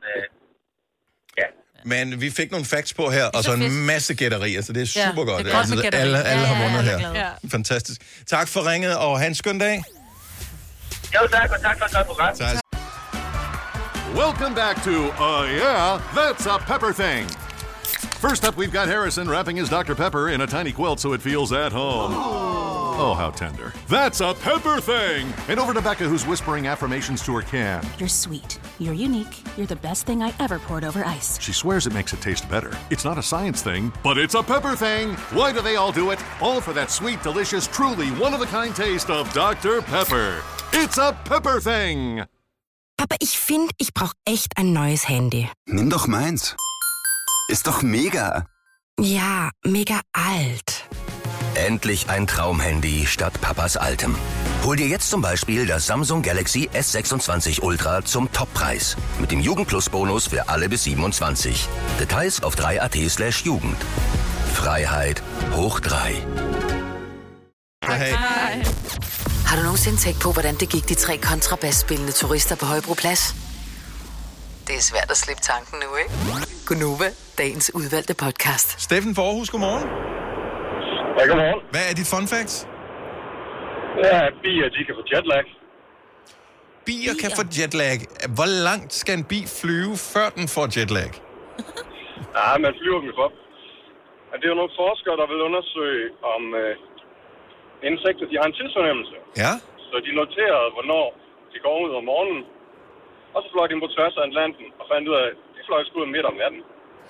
Men vi fik nogle facts på her, og så en masse gætterier, så det er super godt. Det er godt med alle har vundet her. Ja. Fantastisk. Tak for ringet, og have en skøn dag. Jo, tak, og tak for et godt program. Welcome back to Yeah, That's a Pepper Thing. First up, we've got Harrison wrapping his Dr. Pepper in a tiny quilt so it feels at home. Oh, how tender. That's a Pepper Thing! And over to Becca, who's whispering affirmations to her can. You're sweet. You're unique. You're the best thing I ever poured over ice. She swears it makes it taste better. It's not a science thing, but it's a Pepper Thing! Why do they all do it? All for that sweet, delicious, truly one-of-a-kind taste of Dr. Pepper. It's a Pepper Thing! Papa, ich finde, ich brauche echt ein neues Handy. Nimm doch meins. Ist doch mega. Ja, mega alt. Endlich ein Traumhandy statt Papas altem. Hol dir jetzt zum Beispiel das Samsung Galaxy S26 Ultra zum Toppreis. Mit dem Jugendplus-Bonus für alle bis 27. Details auf 3.at/Jugend. Freiheit hoch 3. Hej. Har du nogensinde tænkt på, hvordan det gik de 3 kontrabasspillende turister på Højbroplads? Det er svært at slippe tanken nu, ikke? Gunova, dagens udvalgte podcast. Steffen for Aarhus, godmorgen. Ja, godmorgen. Hvad er dit fun facts? Ja, bier, de kan få jetlag. Bier kan få jetlag. Hvor langt skal en bi flyve, før den får jetlag? Ja, man flyver dem op. Men det er jo nogle forskere, der vil undersøge, om insekter, de har en tidsfornemmelse. Ja. Så de noterede, hvornår de går ud om morgenen. Og så fløj de på tværs af Atlanten og fandt ud af, at de fløj sgu midt om natten.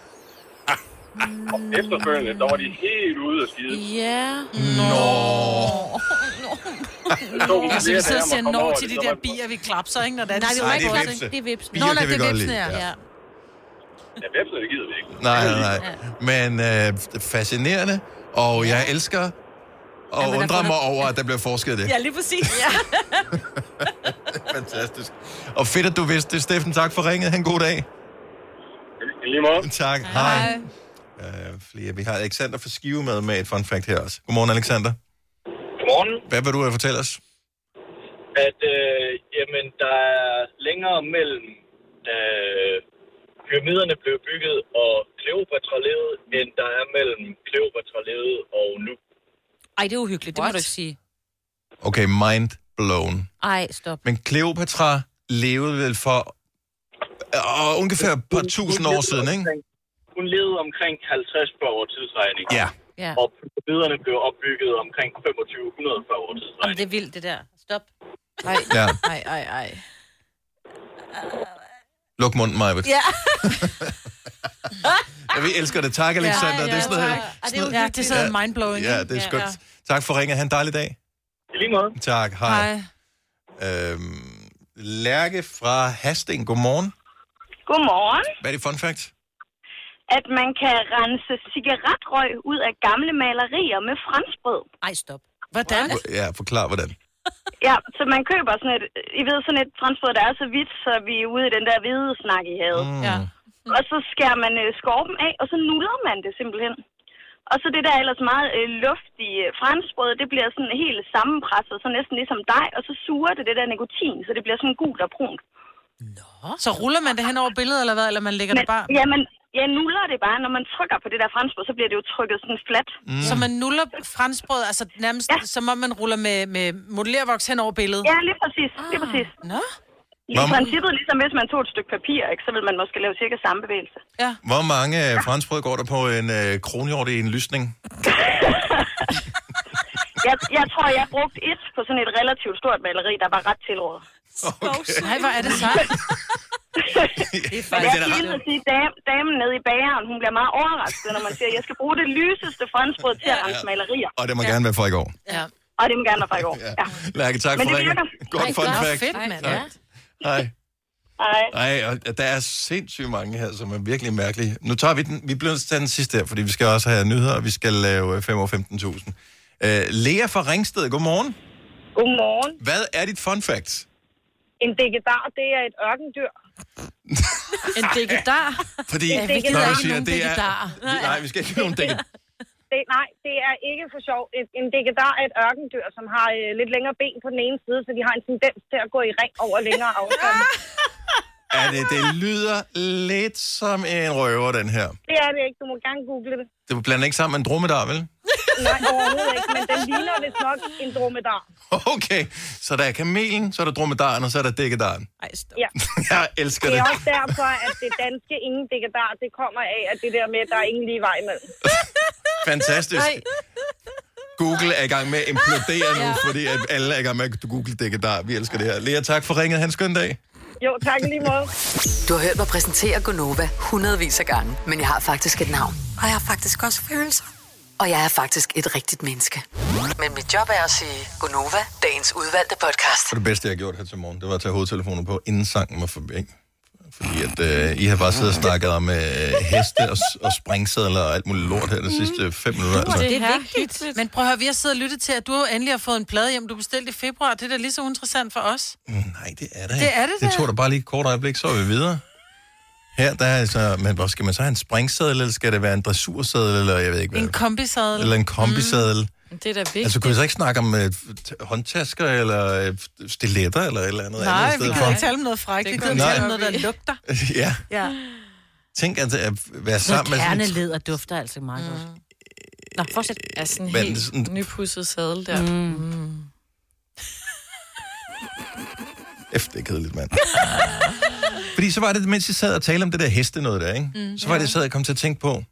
Og efterfølgende, der var de helt ude af skide. Ja. Altså, vi sidder og siger nå til de der bier, vi klapser, ikke? Når det er Nej, det er vipse. Det er vipse. Bier kan vi godt lide. Ja. Ja, vipse, det gider vi ikke. Nej. Men fascinerende, og jeg elsker og undrer mig over, at der bliver forsket det. Ja, lige præcis. Ja. Fantastisk. Og fedt, at du vidste det, Steffen. Tak for ringet. Ha' en god dag. I lige måde. Tak. Hej. Vi har Alexander fra Skive med et fun fact her også. Godmorgen, Alexander. Godmorgen. Hvad vil du fortælle os? At jamen, der er længere mellem, da pyramiderne blev bygget og Kleopatra levede, end der er mellem Kleopatra levede og nu. Ej, det er uhyggeligt. Det må du ikke sige. Okay, mind blown. Ej, stop. Men Kleopatra levede vel for ungefær et par tusind år siden, ikke? Hun levede omkring 50 før år tidsregning. Ja. Og pyramiderne blev opbygget omkring 2500 før år tidsregning. Det er vildt, det der. Stop. Ej, ja. Ej. Luk munden, Majbet. Ja. Vi elsker det. Tak, Alexander. Det er sådan noget... det er sådan mindblowing. Ja, det er skønt. Tak for ringen. Ha' en dejlig dag. I lige måde. Tak. Hej. Lærke fra Hasting. Godmorgen. Godmorgen. Hvad er det fun fact? At man kan rense cigaretrøg ud af gamle malerier med franskbrød. Ej, stop. Hvordan? Ja, forklar hvordan. Ja, så man køber sådan et franskbrød, der er så hvidt, så vi er ude i den der hvide snak, I havde. Ja. Og så skærer man skorpen af, og så nuller man det simpelthen. Og så det der ellers meget luftige franskbrød, det bliver sådan helt sammenpresset, så næsten ligesom dej, og så suger det der nikotin, så det bliver sådan gult og brunt. Nå. Så ruller man det hen over billedet, eller hvad? Eller man lægger det bare... Jamen, jeg nuller det bare. Når man trykker på det der franskbrød, så bliver det jo trykket sådan fladt. Så man nuller franskbrød, altså nærmest som om man ruller med modellervoks hen over billedet? Ja, lige præcis. Lige præcis. Nå? I princippet, ligesom hvis man tog et stykke papir, ikke, så vil man måske lave cirka samme bevægelse. Ja. Hvor mange franskbrød går der på en kronhjort i en lysning? jeg tror, jeg brugte et på sådan et relativt stort maleri, der var ret tilrådet. Okay. Nej, hvor er det sejt. Men jeg skal lige sige, damen nede i bageren, hun bliver meget overrasket, når man siger, at jeg skal bruge det lyseste franskbrød til at rense malerier. Og det må gerne være for i går. Ja. Og det må gerne være fra i går. Ja. Lærke, tak Men for det ringen. virker. Godt fun fact. Fedt, mand. Ja. Hej. Hej. Ej, og der er sindssygt mange her, som er virkelig mærkelige. Nu tager vi den. Vi bliver nødt til at tage den sidste her, fordi vi skal også have nyheder, og vi skal lave 5 år 15.000. Lea fra Ringsted, godmorgen. Godmorgen. Hvad er dit fun fact? En degedar, det er et ørkendyr. En degedar? Fordi, når du siger, det er... Nej, vi skal ikke have nogen degedar. Nej, det er ikke for sjov. En degedar er et ørkendyr, som har lidt længere ben på den ene side, så de har en tendens til at gå i ring over længere afstand. Det lyder lidt som en røver, den her. Det er det ikke. Du må gerne google det. Det blander ikke sammen med en dromedar, vel? Nej, overhovedet ikke, men den ligner vist nok en dromedar. Okay, så der er kamelen, så er der dromedaren, og så er der degedaren. Ja. Jeg elsker Det det. er også derfor, at det danske ingen degedar, det kommer af, at det der med, at der er ingen lige vej imellem. Fantastisk. Google er i gang med at implodere nu, fordi at alle er i gang med at google degedar. Vi elsker det her. Lea, tak for ringet. Han skøn dag. Jo, tak lige måde. Du har hørt mig præsentere Gonova hundredvis af gange, men jeg har faktisk et navn. Og jeg har faktisk også følelser. Og jeg er faktisk et rigtigt menneske. Men mit job er at sige Gonova, dagens udvalgte podcast. Det bedste, jeg har gjort her til morgen, det var at tage hovedtelefonen på, inden sangen var forbi. Fordi at I har bare siddet og snakket om heste og springsadler og alt muligt lort her de sidste 5 minutter. Altså. Det er vigtigt. Men prøv at høre, vi har siddet og lyttet til, at du endelig har fået en plade hjem, du bestilte i februar. Det er da lige så interessant for os. Nej, det er det ikke. Det er det Det tog da bare lige et kort øjeblik, så er vi videre. Her, der er altså... Men hvor skal man så have en springsadel, eller skal det være en dressursadel, eller jeg ved ikke hvad? En kombisadel. Eller en kombisadel. Det er da vigtigt. Altså, kunne vi så ikke snakke om håndtasker, eller stiletter, eller et eller andet? Nej, andet vi kan ikke tale om noget frækt. Vi kan tale om noget, der lugter. Ja. Ja. Tænk at være sammen med... Kerneleder dufter altså meget godt. Nå, fortsæt. Ja, sådan en helt nypudset sadel der. Det er kedeligt, mand. Fordi så var det, mens jeg sad og talte om det der heste noget der, ikke? Så var det, så jeg kom til at tænke på,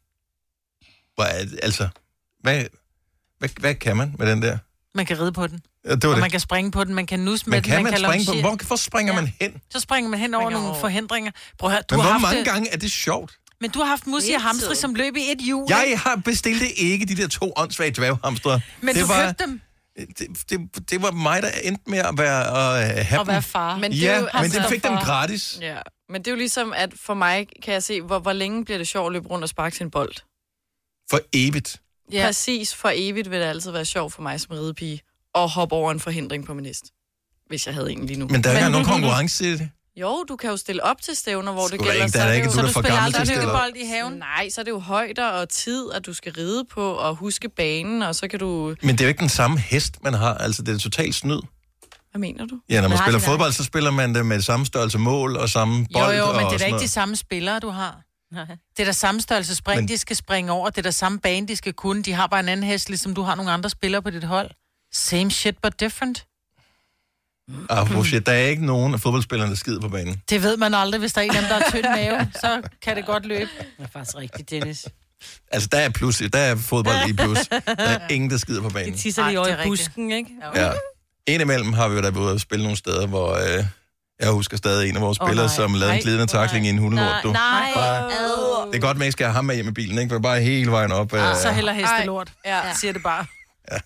hvad kan man med den der? Man kan ride på den. Ja, det var og det. man kan springe på den, man kan nusse med den. Man kan springe på den. Hvorfor springer man hen? Så springer man hen over nogle forhindringer. Prøv at høre, men hvor mange gange er det sjovt? Men du har haft Musi og Hamstri, som løb i et hjul. Jeg har bestilt ikke de der 2 åndssvage dværghamstre. Men det du købte dem. Det var mig, der endte med at have at være far. Men det er jo, men det fik dem gratis. Ja, men det er jo ligesom, at for mig kan jeg se, hvor længe bliver det sjovt at løbe rundt og sparke sin bold. For evigt. Ja. Præcis, for evigt vil det altid være sjovt for mig som ridepige at hoppe over en forhindring på min hest. Hvis jeg havde en lige nu. Men der er ikke nogen konkurrence i det. Jo, du kan jo stille op til stævner, hvor det gælder. Ikke, der er ikke, så du for gammel til at stille op. I haven? Nej, så er det jo højder og tid, at du skal ride på og huske banen, og så kan du... Men det er jo ikke den samme hest, man har. Altså, det er totalt snyd. Hvad mener du? Ja, når man spiller fodbold, så spiller man det med samme størrelse mål og samme bold. Jo, men og det er da ikke noget. de samme spillere, du har. Nej. Det er der samme størrelse spring, de skal springe over. Det er der samme bane, de skal kunne. De har bare en anden hest, ligesom du har nogle andre spillere på dit hold. Same shit, but different. Der er ikke nogen af fodboldspillerne, der skider på banen. Det ved man aldrig. Hvis der er en af dem, der er tynd mave, så kan det godt løbe. Det er faktisk rigtigt, Dennis. Altså, der er plus. Der er fodbold i plus. Der er ingen, der skider på banen. De tisser lige over i busken, ikke? Ja. Indimellem har vi jo da været at spille nogle steder, hvor... jeg husker stadig en af vores spillere, som lavede en glidende tackling i en hundelort. Nej. Det er godt, at man ikke skal have ham med hjem i bilen, ikke? For bare hele vejen op. Så heller hestelort. Ja. Siger det bare. Ja.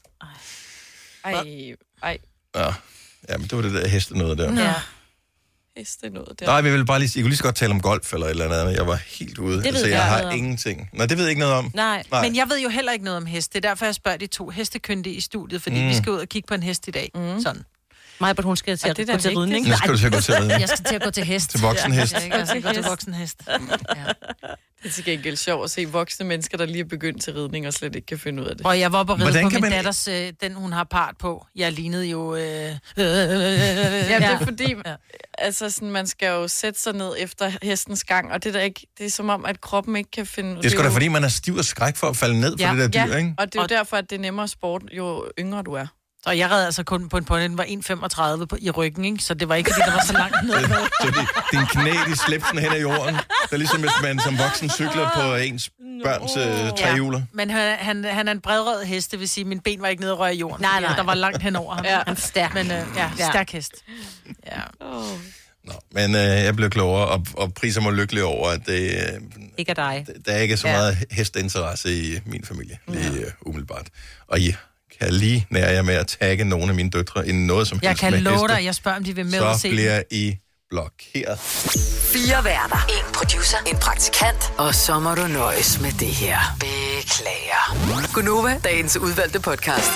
Ej. Ja, men det var det der heste noget der. Ja. Heste noget der. Nej, vi vil bare lige sige, jeg kunne lige så godt tale om golf eller et eller andet. Jeg var helt ude. Altså, jeg har ingenting. Nej, det ved jeg ikke noget om. Nej, men jeg ved jo heller ikke noget om hest. Det er derfor, jeg spørger de 2 hestekyndige i studiet, fordi vi skal ud og kigge på en hest i dag. Sådan. Majbert, hun skal til at gå til ridning. Nu skal du til at gå til ridning. Jeg skal til at gå til hest. Til voksenhest. Jeg skal gå til voksenhest. Det er til gengæld sjovt at se voksne mennesker, der lige er begyndt til ridning og slet ikke kan finde ud af det. Og jeg var på ride på min datters, den hun har part på. Jeg lignede jo... Ja, det er fordi, altså sådan, man skal jo sætte sig ned efter hestens gang, og det er, ikke, det er som om, at kroppen ikke kan finde... Det er sgu da fordi, man er stiv og skræk for at falde ned for det der dyr, ikke? Og det er jo derfor, at det er nemmere sport, jo yngre du er. Og jeg redde altså kun på en point, den var 1,35 i ryggen, ikke? Så det var ikke, fordi der var så langt ned. Så din knæ, de slæbte sådan hen ad jorden. Det er ligesom, hvis man som voksen cykler på ens børns trehjuler. Ja. Men han er en bredrød hest, det vil sige, at mine ben var ikke nede og røg i jorden. Nej. Der var langt hen over ham. Ja. Han stærk. Men stærk hest. Ja. Nå, men jeg blev klogere, og priser mig lykkelig over, at det... ikke er dig. Der er ikke så meget hesteinteresse i min familie, lige umiddelbart. Og I kan lige nære jer med at tagge nogle af mine døtre i noget som helst. Jeg kan love dig, jeg spørger, om de vil med at se. Så bliver I blokeret. 4 værter. 1 producer. En praktikant. Og så må du nøjes med det her. Beklager. Gunova, dagens udvalgte podcast.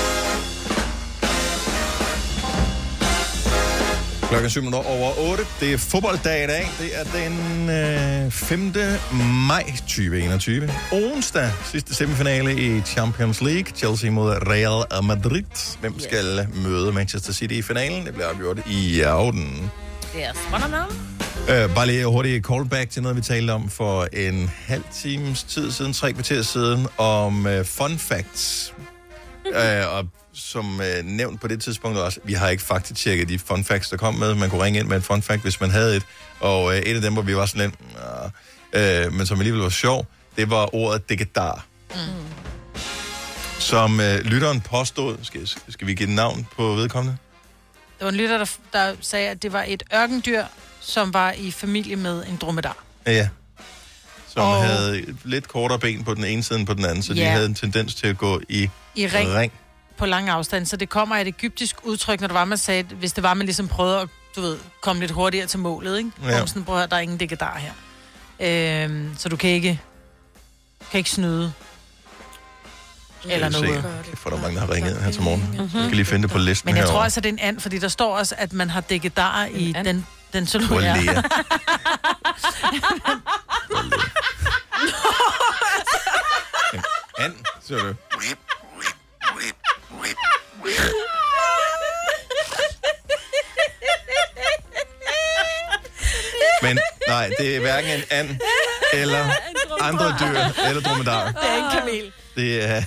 Klokken 7:08. Det er fodbolddag i dag. Det er den 5. maj 2021. Onsdag, sidste semifinale i Champions League. Chelsea mod Real Madrid. Hvem skal møde Manchester City i finalen? Det bliver afgjort i aften. Bare lige hurtigt callback til noget, vi talte om for en halv times tid siden, 3 kvarter siden, om fun facts. Og som nævnt på det tidspunkt også, vi har ikke faktatjekket de fun facts, der kom med. Man kunne ringe ind med en fun fact, hvis man havde et. Og et af dem, hvor vi var sådan lidt, men som alligevel var sjov, det var ordet dekedar. Som lytteren påstod, skal vi give et navn på vedkommende? Der var en lytter, der sagde, at det var et ørkendyr, som var i familie med en dromedar. Ja. Som havde lidt kortere ben på den ene side end på den anden, så de havde en tendens til at gå i ring på lang afstand. Så det kommer af et egyptisk udtryk, når det var, man sagde, hvis det var, man ligesom prøvede at, komme lidt hurtigere til målet, ikke? Ja. Sådan, prøv at der er ingen dekedar her. Så du kan ikke snyde. Eller noget. Jeg får der mange, der har ringet her til morgen. Jeg kan lige finde det på listen. Men jeg herovre. tror altså, det er en and, fordi der står også, at man har dekedarer i den zoologi. Ja. And, siger du. Men nej, det er hverken en and eller andre dyr eller dromedarer. Det er en kamel. Det er,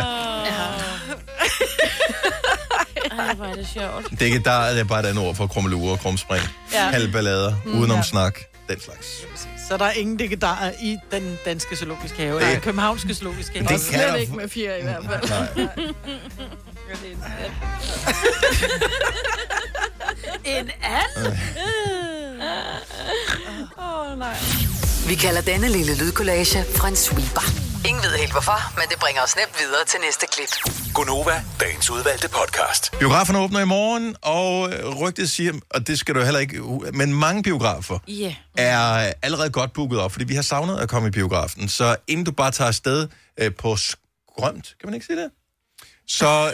Ej, hvor er det sjovt. Dekedar er bare et andet ord for krummelure og krumspring. Halvballader, udenom snak, den slags. Så der er ingen dekedarer i den danske zoologiske have, eller københavnske zoologiske have. Det kan slet ikke med 4 i hvert fald. Nej. En and? Nej. Vi kalder denne lille lydkollage en sweeper. Ingen ved helt hvorfor, men det bringer os nemt videre til næste klip. Gunova, dagens udvalgte podcast. Biograferne åbner i morgen, og rygtet siger, og det skal du heller ikke, men mange biografer er allerede godt booket op, fordi vi har savnet at komme i biografen. Så inden du bare tager afsted på skrømt, kan man ikke sige det? Så,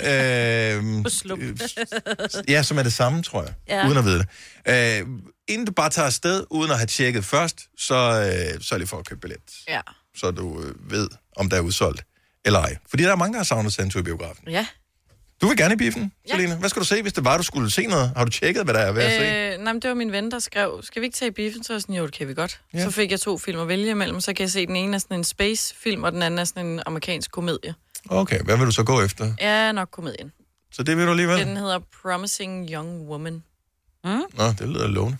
ja, som er det samme, tror jeg, uden at vide det. Inden du bare tager afsted, uden at have tjekket først, så lige for at købe billet. Ja. Så du ved, om der er udsolgt eller ej. Fordi der er mange, der har savnet sig en tur i biografen. Ja. Du vil gerne i biffen, Selina. Hvad skal du se, hvis det var, du skulle se noget? Har du tjekket, hvad der er ved at se? Nej, men det var min ven, der skrev, skal vi ikke tage i biffen? Så var sådan, jo, det kan vi godt. Ja. Så fik jeg 2 film at vælge imellem. Så kan jeg se, den ene er sådan en space-film, og den anden er sådan en amerikansk komedie. Okay, hvad vil du så gå efter? Ja, nok komedien. Så det vil du alligevel? Den hedder Promising Young Woman. Nå, det lyder lovende.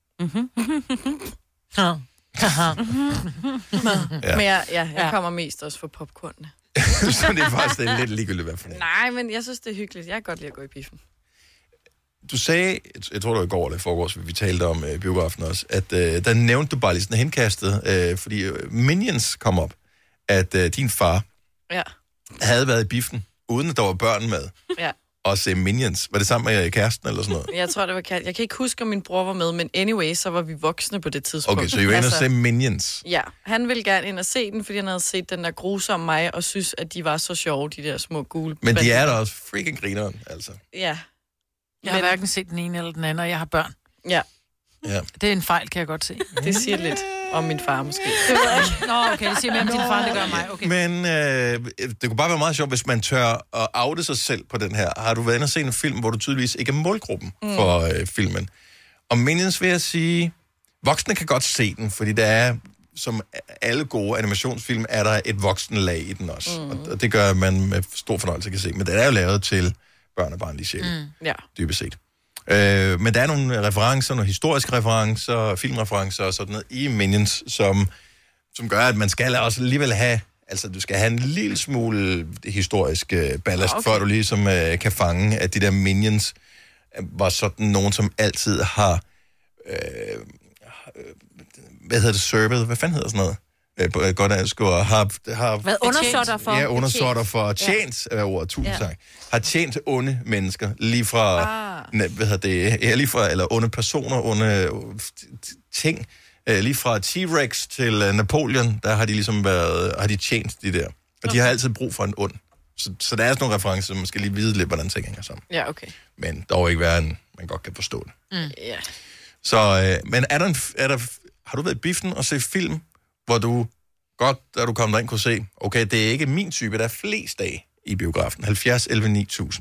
Men jeg kommer mest også for popcornene. Så det er faktisk lidt ligegyldigt, hvad for det. Nej, men jeg synes, det er hyggeligt. Jeg kan godt lide at gå i biffen. Du sagde, jeg tror det var i går eller i forgårs, vi talte om biografen også, at der nævnte du bare lige sådan henkastet, fordi Minions kom op, at din far havde været i biffen, uden at der var børn med. Ja. Og se Minions. Var det sammen med kæresten eller sådan noget? Jeg tror, det var kæresten. Jeg kan ikke huske, om min bror var med, men anyway, så var vi voksne på det tidspunkt. Okay, så I var inde og se Minions? Ja, han ville gerne ind og se den, fordi han havde set den der grusomme mig, og synes, at de var så sjove, de der små gule. Men de er da også freaking grineren, altså. Ja. Jeg har hverken set den ene eller den anden, og jeg har børn. Ja. Det er en fejl, kan jeg godt se. Det siger lidt om min far, måske. Det ved jeg ikke. Nå, okay, det siger mere om din far, det gør mig. Okay. Men det kunne bare være meget sjovt, hvis man tør at oute sig selv på den her. Har du været inde og se en film, hvor du tydeligvis ikke er målgruppen for filmen? Og Minions vil jeg sige, voksne kan godt se den, fordi der er, som alle gode animationsfilm, er der et voksenlag i den også. Og det gør man med stor fornøjelse kan se. Men den er jo lavet til børn og barnlige sjæle, dybest set. Men der er nogle referencer, nogle historiske referencer, filmreferencer og sådan noget i Minions, som gør, at man skal også alligevel have, altså du skal have en lille smule historisk ballast, før du ligesom kan fange, at de der Minions var sådan nogen, som altid har, hvad hedder det, servet? Hvad fanden hedder sådan noget? godt dansk ord, har hvad undersåtter for? Ja, undersåtter for tjent ordet, tusind tak. Har tjent onde mennesker, lige fra, lige fra, eller onde personer, onde ting, lige fra T-Rex til Napoleon, der har de ligesom har de tjent de der. Og de har altid brug for en ond. Så der er sådan nogle referencer, som man skal lige vide lidt, hvordan ting hænger sammen. Ja, okay. Men dog ikke være man godt kan forstå det. Ja. Så, men har du været i biffen og set film, hvor du godt, da du kom derind, kunne se, okay, det er ikke min type, der er flest af i biografen. 70, 11, 9000.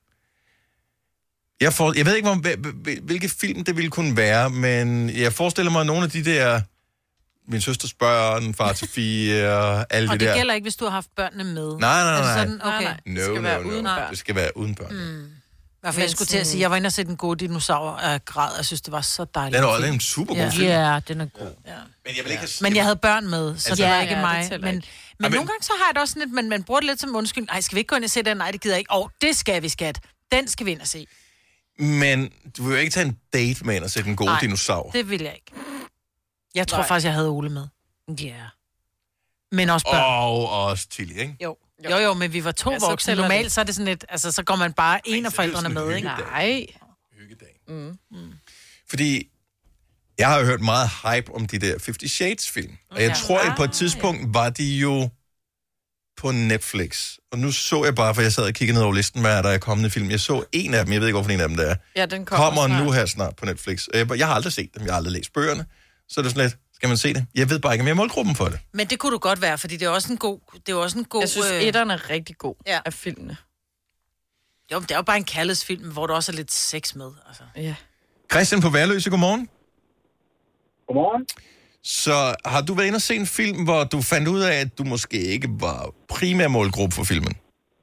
Jeg ved ikke, hvilke film det ville kunne være, men jeg forestiller mig, at nogle af de der, min søsters børn, Far til 4, alle og de der. Og det gælder ikke, hvis du har haft børnene med. Nej. Sådan, okay. Det skal være uden børn. Jeg skulle til at sige, jeg var inde og se Den Gode Dinosaur af grad. Jeg synes, det var så dejligt. Den er en super god film. Ja, den er god. Ja. Men jeg havde børn med, så det var ikke mig. Men nogle gange så har jeg det også sådan lidt, man bruger det lidt som undskyld. Nej, skal vi ikke gå ind og se den? Nej, det gider jeg ikke. Det skal vi, skat. Den skal vi ind og se. Men du vil jo ikke tage en date med ind og se Den Gode Dinosaur. Det vil jeg ikke. Jeg tror faktisk, jeg havde Ole med. Ja. Men også børn. Og også Tilly, ikke? Jo, men vi var 2 voksne. Normalt så er det sådan lidt, altså så går man bare en af forældrene med, ikke? Nej. Hyggedag. Fordi jeg har jo hørt meget hype om de der 50 Shades-film. Og jeg tror, at på et tidspunkt var de jo på Netflix. Og nu så jeg bare, for jeg sad og kiggede ned over listen, hvad er der er kommende film. Jeg så en af dem, jeg ved ikke, hvorfor en af dem der er. Ja, den kommer nu her snart på Netflix. Jeg har aldrig set dem, jeg har aldrig læst bøgerne. Så er det sådan lidt, skal man se det? Jeg ved bare ikke, om jeg er målgruppen for det. Men det kunne du godt være, fordi det er også en god... Jeg synes, etteren er rigtig god af filmene. Jo, det er jo bare en kærlighedsfilm, hvor der også er lidt sex med. Altså. Ja. Christian på Værløse, godmorgen. Godmorgen. Så har du været inde og se en film, hvor du fandt ud af, at du måske ikke var primær målgruppe for filmen?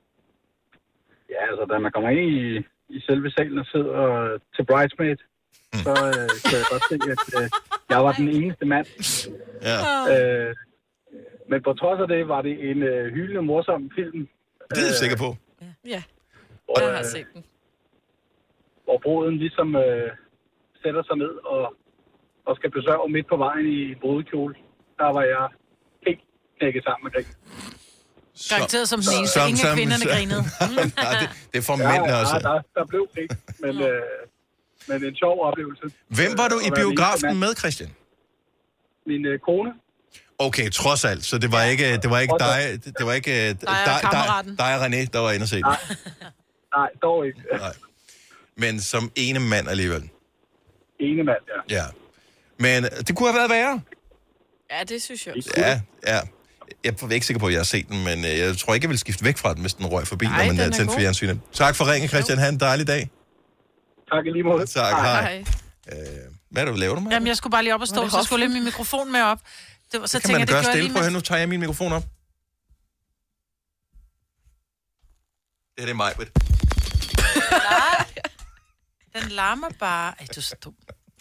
Ja, altså, da man kommer ind i selve salen og sidder til Bridesmaid, så kan jeg godt se, at jeg var den eneste mand. Ja. Men på trods af det, var det en hyldende morsom film. Det er jeg sikker på. Ja, jeg har set den. Hvor bruden ligesom sætter sig ned og skal besøge midt på vejen i brudekjole. Der var jeg helt knækket sammen med grin. Garanteret som den eneste. Ingen af kvinderne grinede. Det er for mændene også. Ja, der blev grin, men en sjov oplevelse. Hvem var du i biografen med, Christian? Min kone. Okay, trods alt. Så det var ikke dig, dig og René, der var inde og se den. Nej, dog ikke. Nej. Men som ene mand alligevel. Ene mand, ja. Ja. Men det kunne have været værre. Ja, det synes jeg også. Ja. Jeg er ikke sikker på, at jeg har set den, men jeg tror ikke, jeg vil skifte væk fra den, hvis den røg forbi, når man havde tændt fjernsynet. Tak for ringen, Christian. Ha' en dejlig dag. Tak i lige måde. Tak, hej. Hvad er det, laver du med? Jamen, jeg skulle bare lige op og stå, så skulle jeg min mikrofon med op. Så kan man gøre stille på her. Nu tager jeg min mikrofon op. Det er mig, Britt. Den larmer bare. Ej, du er så dum.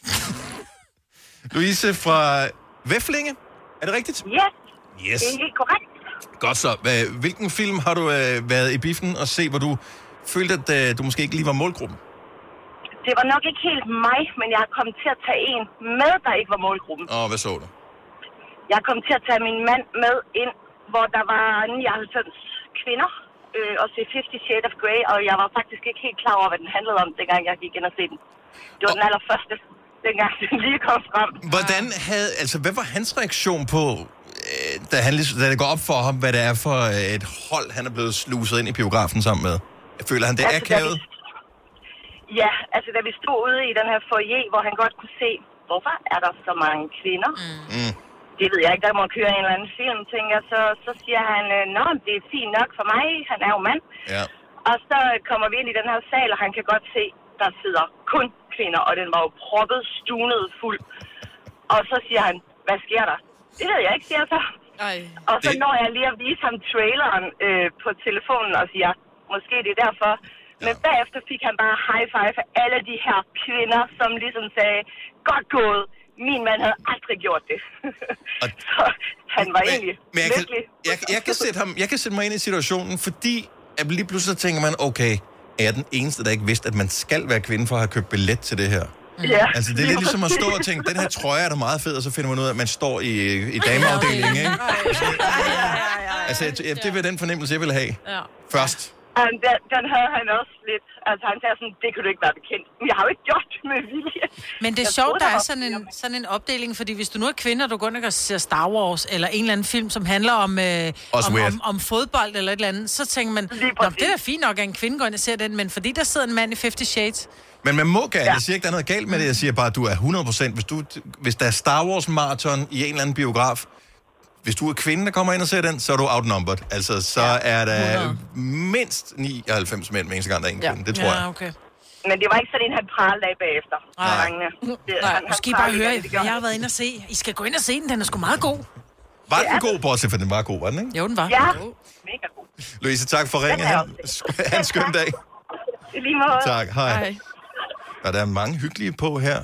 Louise fra Væflinge. Er det rigtigt? Ja, yes. Det er helt korrekt. Godt så. Hvilken film har du været i biffen og se, hvor du følte, at du måske ikke lige var målgruppen? Det var nok ikke helt mig, men jeg har kommet til at tage en med, der ikke var målgruppen. Hvad så du? Jeg kom til at tage min mand med ind, hvor der var 99 kvinder og se 50 Shades of Grey, og jeg var faktisk ikke helt klar over, hvad den handlede om, dengang jeg gik ind og se den. Det var den allerførste, dengang den lige kom frem. Hvad var hans reaktion på, da det går op for ham, hvad det er for et hold, han er blevet sluset ind i biografen sammen med? Føler han det akavet? Ja, altså da vi stod ude i den her foyer, hvor han godt kunne se, hvorfor er der så mange kvinder? Det ved jeg ikke, der må køre en eller anden film, tænker jeg. Så siger han, det er fint nok for mig, han er jo mand. Ja. Og så kommer vi ind i den her sal, og han kan godt se, der sidder kun kvinder, og den var jo proppet, stunet fuld. Og så siger han, hvad sker der? Det ved jeg ikke, siger jeg så. Og så når jeg lige at vise ham traileren på telefonen og siger, måske det er derfor. Men bagefter fik han bare high five af alle de her kvinder, som ligesom sagde, godt gået. Min mand havde aldrig gjort det. Så han var egentlig virkelig... Jeg kan sætte mig ind i situationen, fordi at lige pludselig tænker man, okay, er jeg den eneste, der ikke vidste, at man skal være kvinde for at have købt billet til det her? Ja. Altså, det er lidt ligesom at stå og tænke, den her trøje er da meget fed, og så finder man ud af, at man står i dameafdelingen, ikke? Altså, det vil den fornemmelse, jeg vil have. Først. Den havde han også lidt. Altså, han sagde sådan, det kunne du ikke være bekendt. Men jeg har jo ikke gjort det med vilje. Men det er sjovt, der er sådan en opdeling, fordi hvis du nu er kvinde, og du går ind og ser Star Wars, eller en eller anden film, som handler om fodbold eller et eller andet, så tænker man, det er da fint nok, at en kvinde går ind og ser den, men fordi der sidder en mand i 50 Shades... Men man må gerne. Jeg siger ikke, der er noget galt med det. Jeg siger bare, at du er 100%. Hvis der er Star Wars marathon i en eller anden biograf, hvis du er kvinde, der kommer ind og ser den, så er du outnumbered. Altså, så er der mindst 99 mænd med eneste gang, der er en kvinde. Det tror jeg. Okay. Men det var ikke sådan en, han pralede af bagefter. Nej, nu skal I bare høre, jeg har været inde og se. I skal gå ind og se den, den er sgu meget god. Var den god, bortset for den var god, var den ikke? Jo, den var. Ja, mega god. Louise, tak for ringen. Ha' en skøn dag. I lige måde. Tak, hej. Og der er mange hyggelige på her.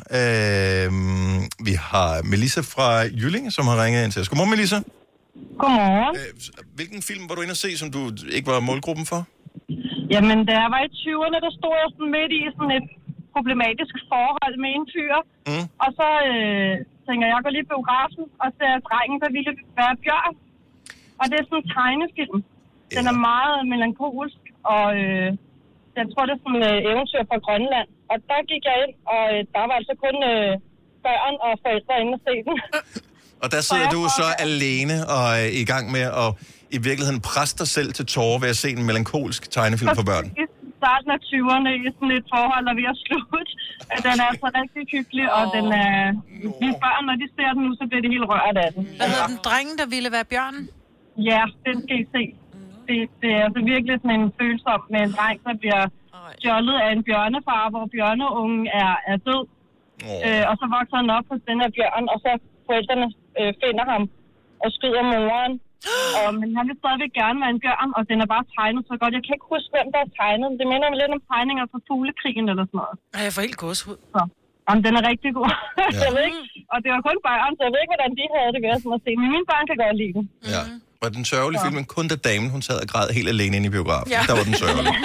Vi har Melissa fra Jyllinge, som har ringet ind til os. Godmorgen, Melissa. Godmorgen. Hvilken film var du inde at se, som du ikke var målgruppen for? Jamen, da jeg var i 20'erne, der stod jeg sådan midt i sådan et problematisk forhold med en fyr. Og så tænker jeg går lige på biografen og ser Drengen, der ville være bjørn. Og det er sådan en tegnefilm. Den er meget melankolsk, og jeg tror, det er sådan et eventyr fra Grønland. Og der gik jeg ind, og der var altså kun børn og forældre inde og se den. Og der sidder du så alene og i gang med at i virkeligheden presse dig selv til tårer ved at se en melankolsk tegnefilm for børn. I starten af 20'erne i sådan et forhold, der vi har slut. Den er altså rigtig hyggelig, og den er... De børn, når de ser den nu, så bliver de helt rørt af den. Hvad hedder den? Drengen, der ville være bjørnen? Ja, den skal I se. Det er altså virkelig sådan en følelse med en dreng, der bliver stjålet af en bjørnefar, hvor bjørneungen er død. Og så vokser han op hos den her bjørn, og så forældrene finder ham og skyder moren. Men han vil stadigvæk gerne være en bjørn, og den er bare tegnet så godt. Jeg kan ikke huske, hvem der er tegnet. Det minder mig lidt om tegninger fra Fuglekrigen eller sådan noget. Jeg får helt gåshud. Jamen, den er rigtig god. Jeg ved ikke. Og det var kun børn, så jeg ved ikke, hvordan de havde det ved at se. Men mine børn kan godt lide den. Ja. Var den sørgelige film, men kun da damen, hun sad og græd helt alene inde i biografen. Ja. Der var den sørgelige.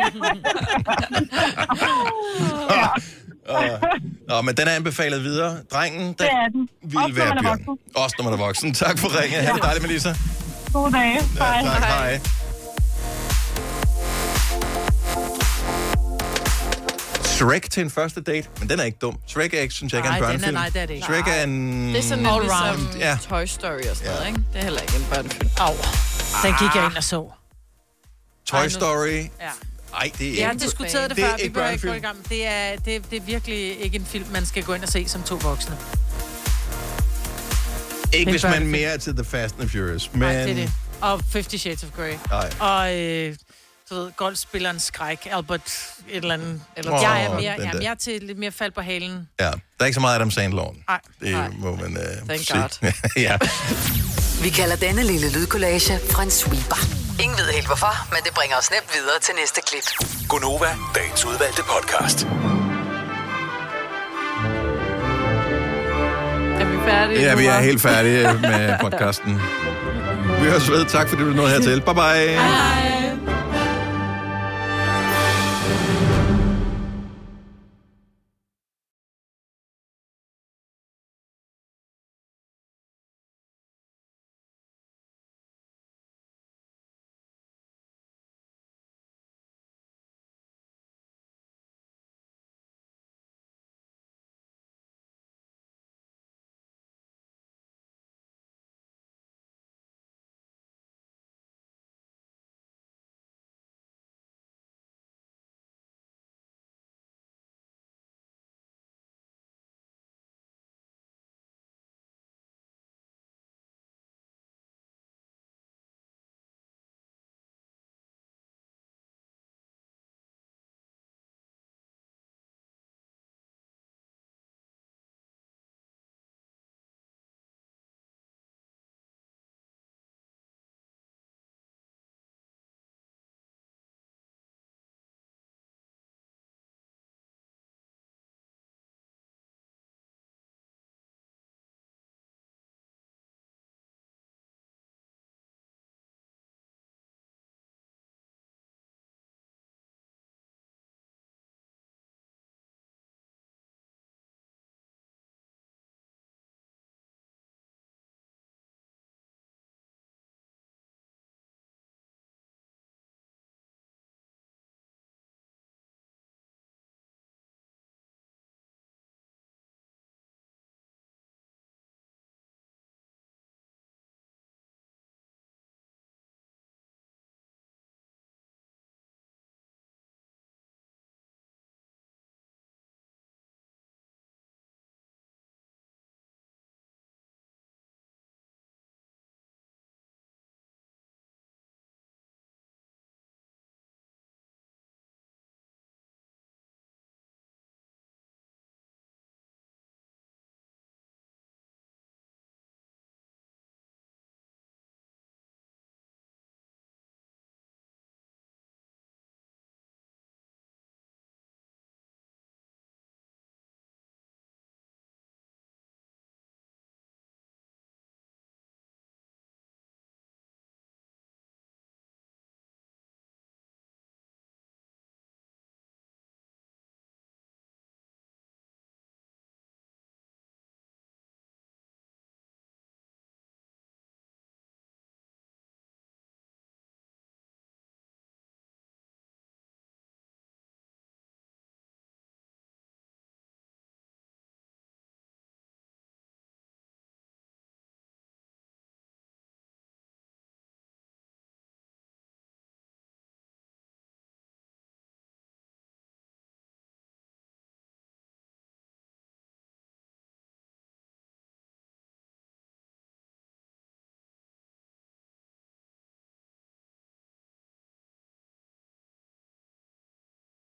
Men den er anbefalet videre. Drengen, der vil være bjørn. Også når man er voksen. Tak for ringen. Ha' det dejligt, Melissa. God dag. Hej. Ja, tak, hej. Shrek til en første date, men den er ikke dum. Shrek er ikke, synes jeg ikke, er en børnefilm. Nej, det er det ikke. Shrek er en... Det er sådan lidt ligesom Toy Story og sådan noget, ikke? Det er heller ikke en børnefilm. Den gik jeg ind og så. Toy Story? Ja. Ej, det er ikke... Jeg har diskuteret det før, vi bør ikke gå i gang. Det er virkelig ikke en film, man skal gå ind og se som to voksne. Ikke hvis man mere er til The Fast and Furious, men... Nej, det er det. Og 50 Shades of Grey. Og... du ved, golfspilleren Skræk, Albert et eller andet. Jeg er til lidt mere fald på halen. Ja, der er ikke så meget Adam Sandler. Nej. Det må man Thank sige. God. Ja. Vi kalder denne lille lydkollage en sweeper. Ingen ved helt hvorfor, men det bringer os nemt videre til næste klip. Gonova, dagens udvalgte podcast. Er vi færdige? Ja, vi er helt færdige med podcasten. Vi høres ved. Tak fordi du nåede hertil. Bye bye. Hej.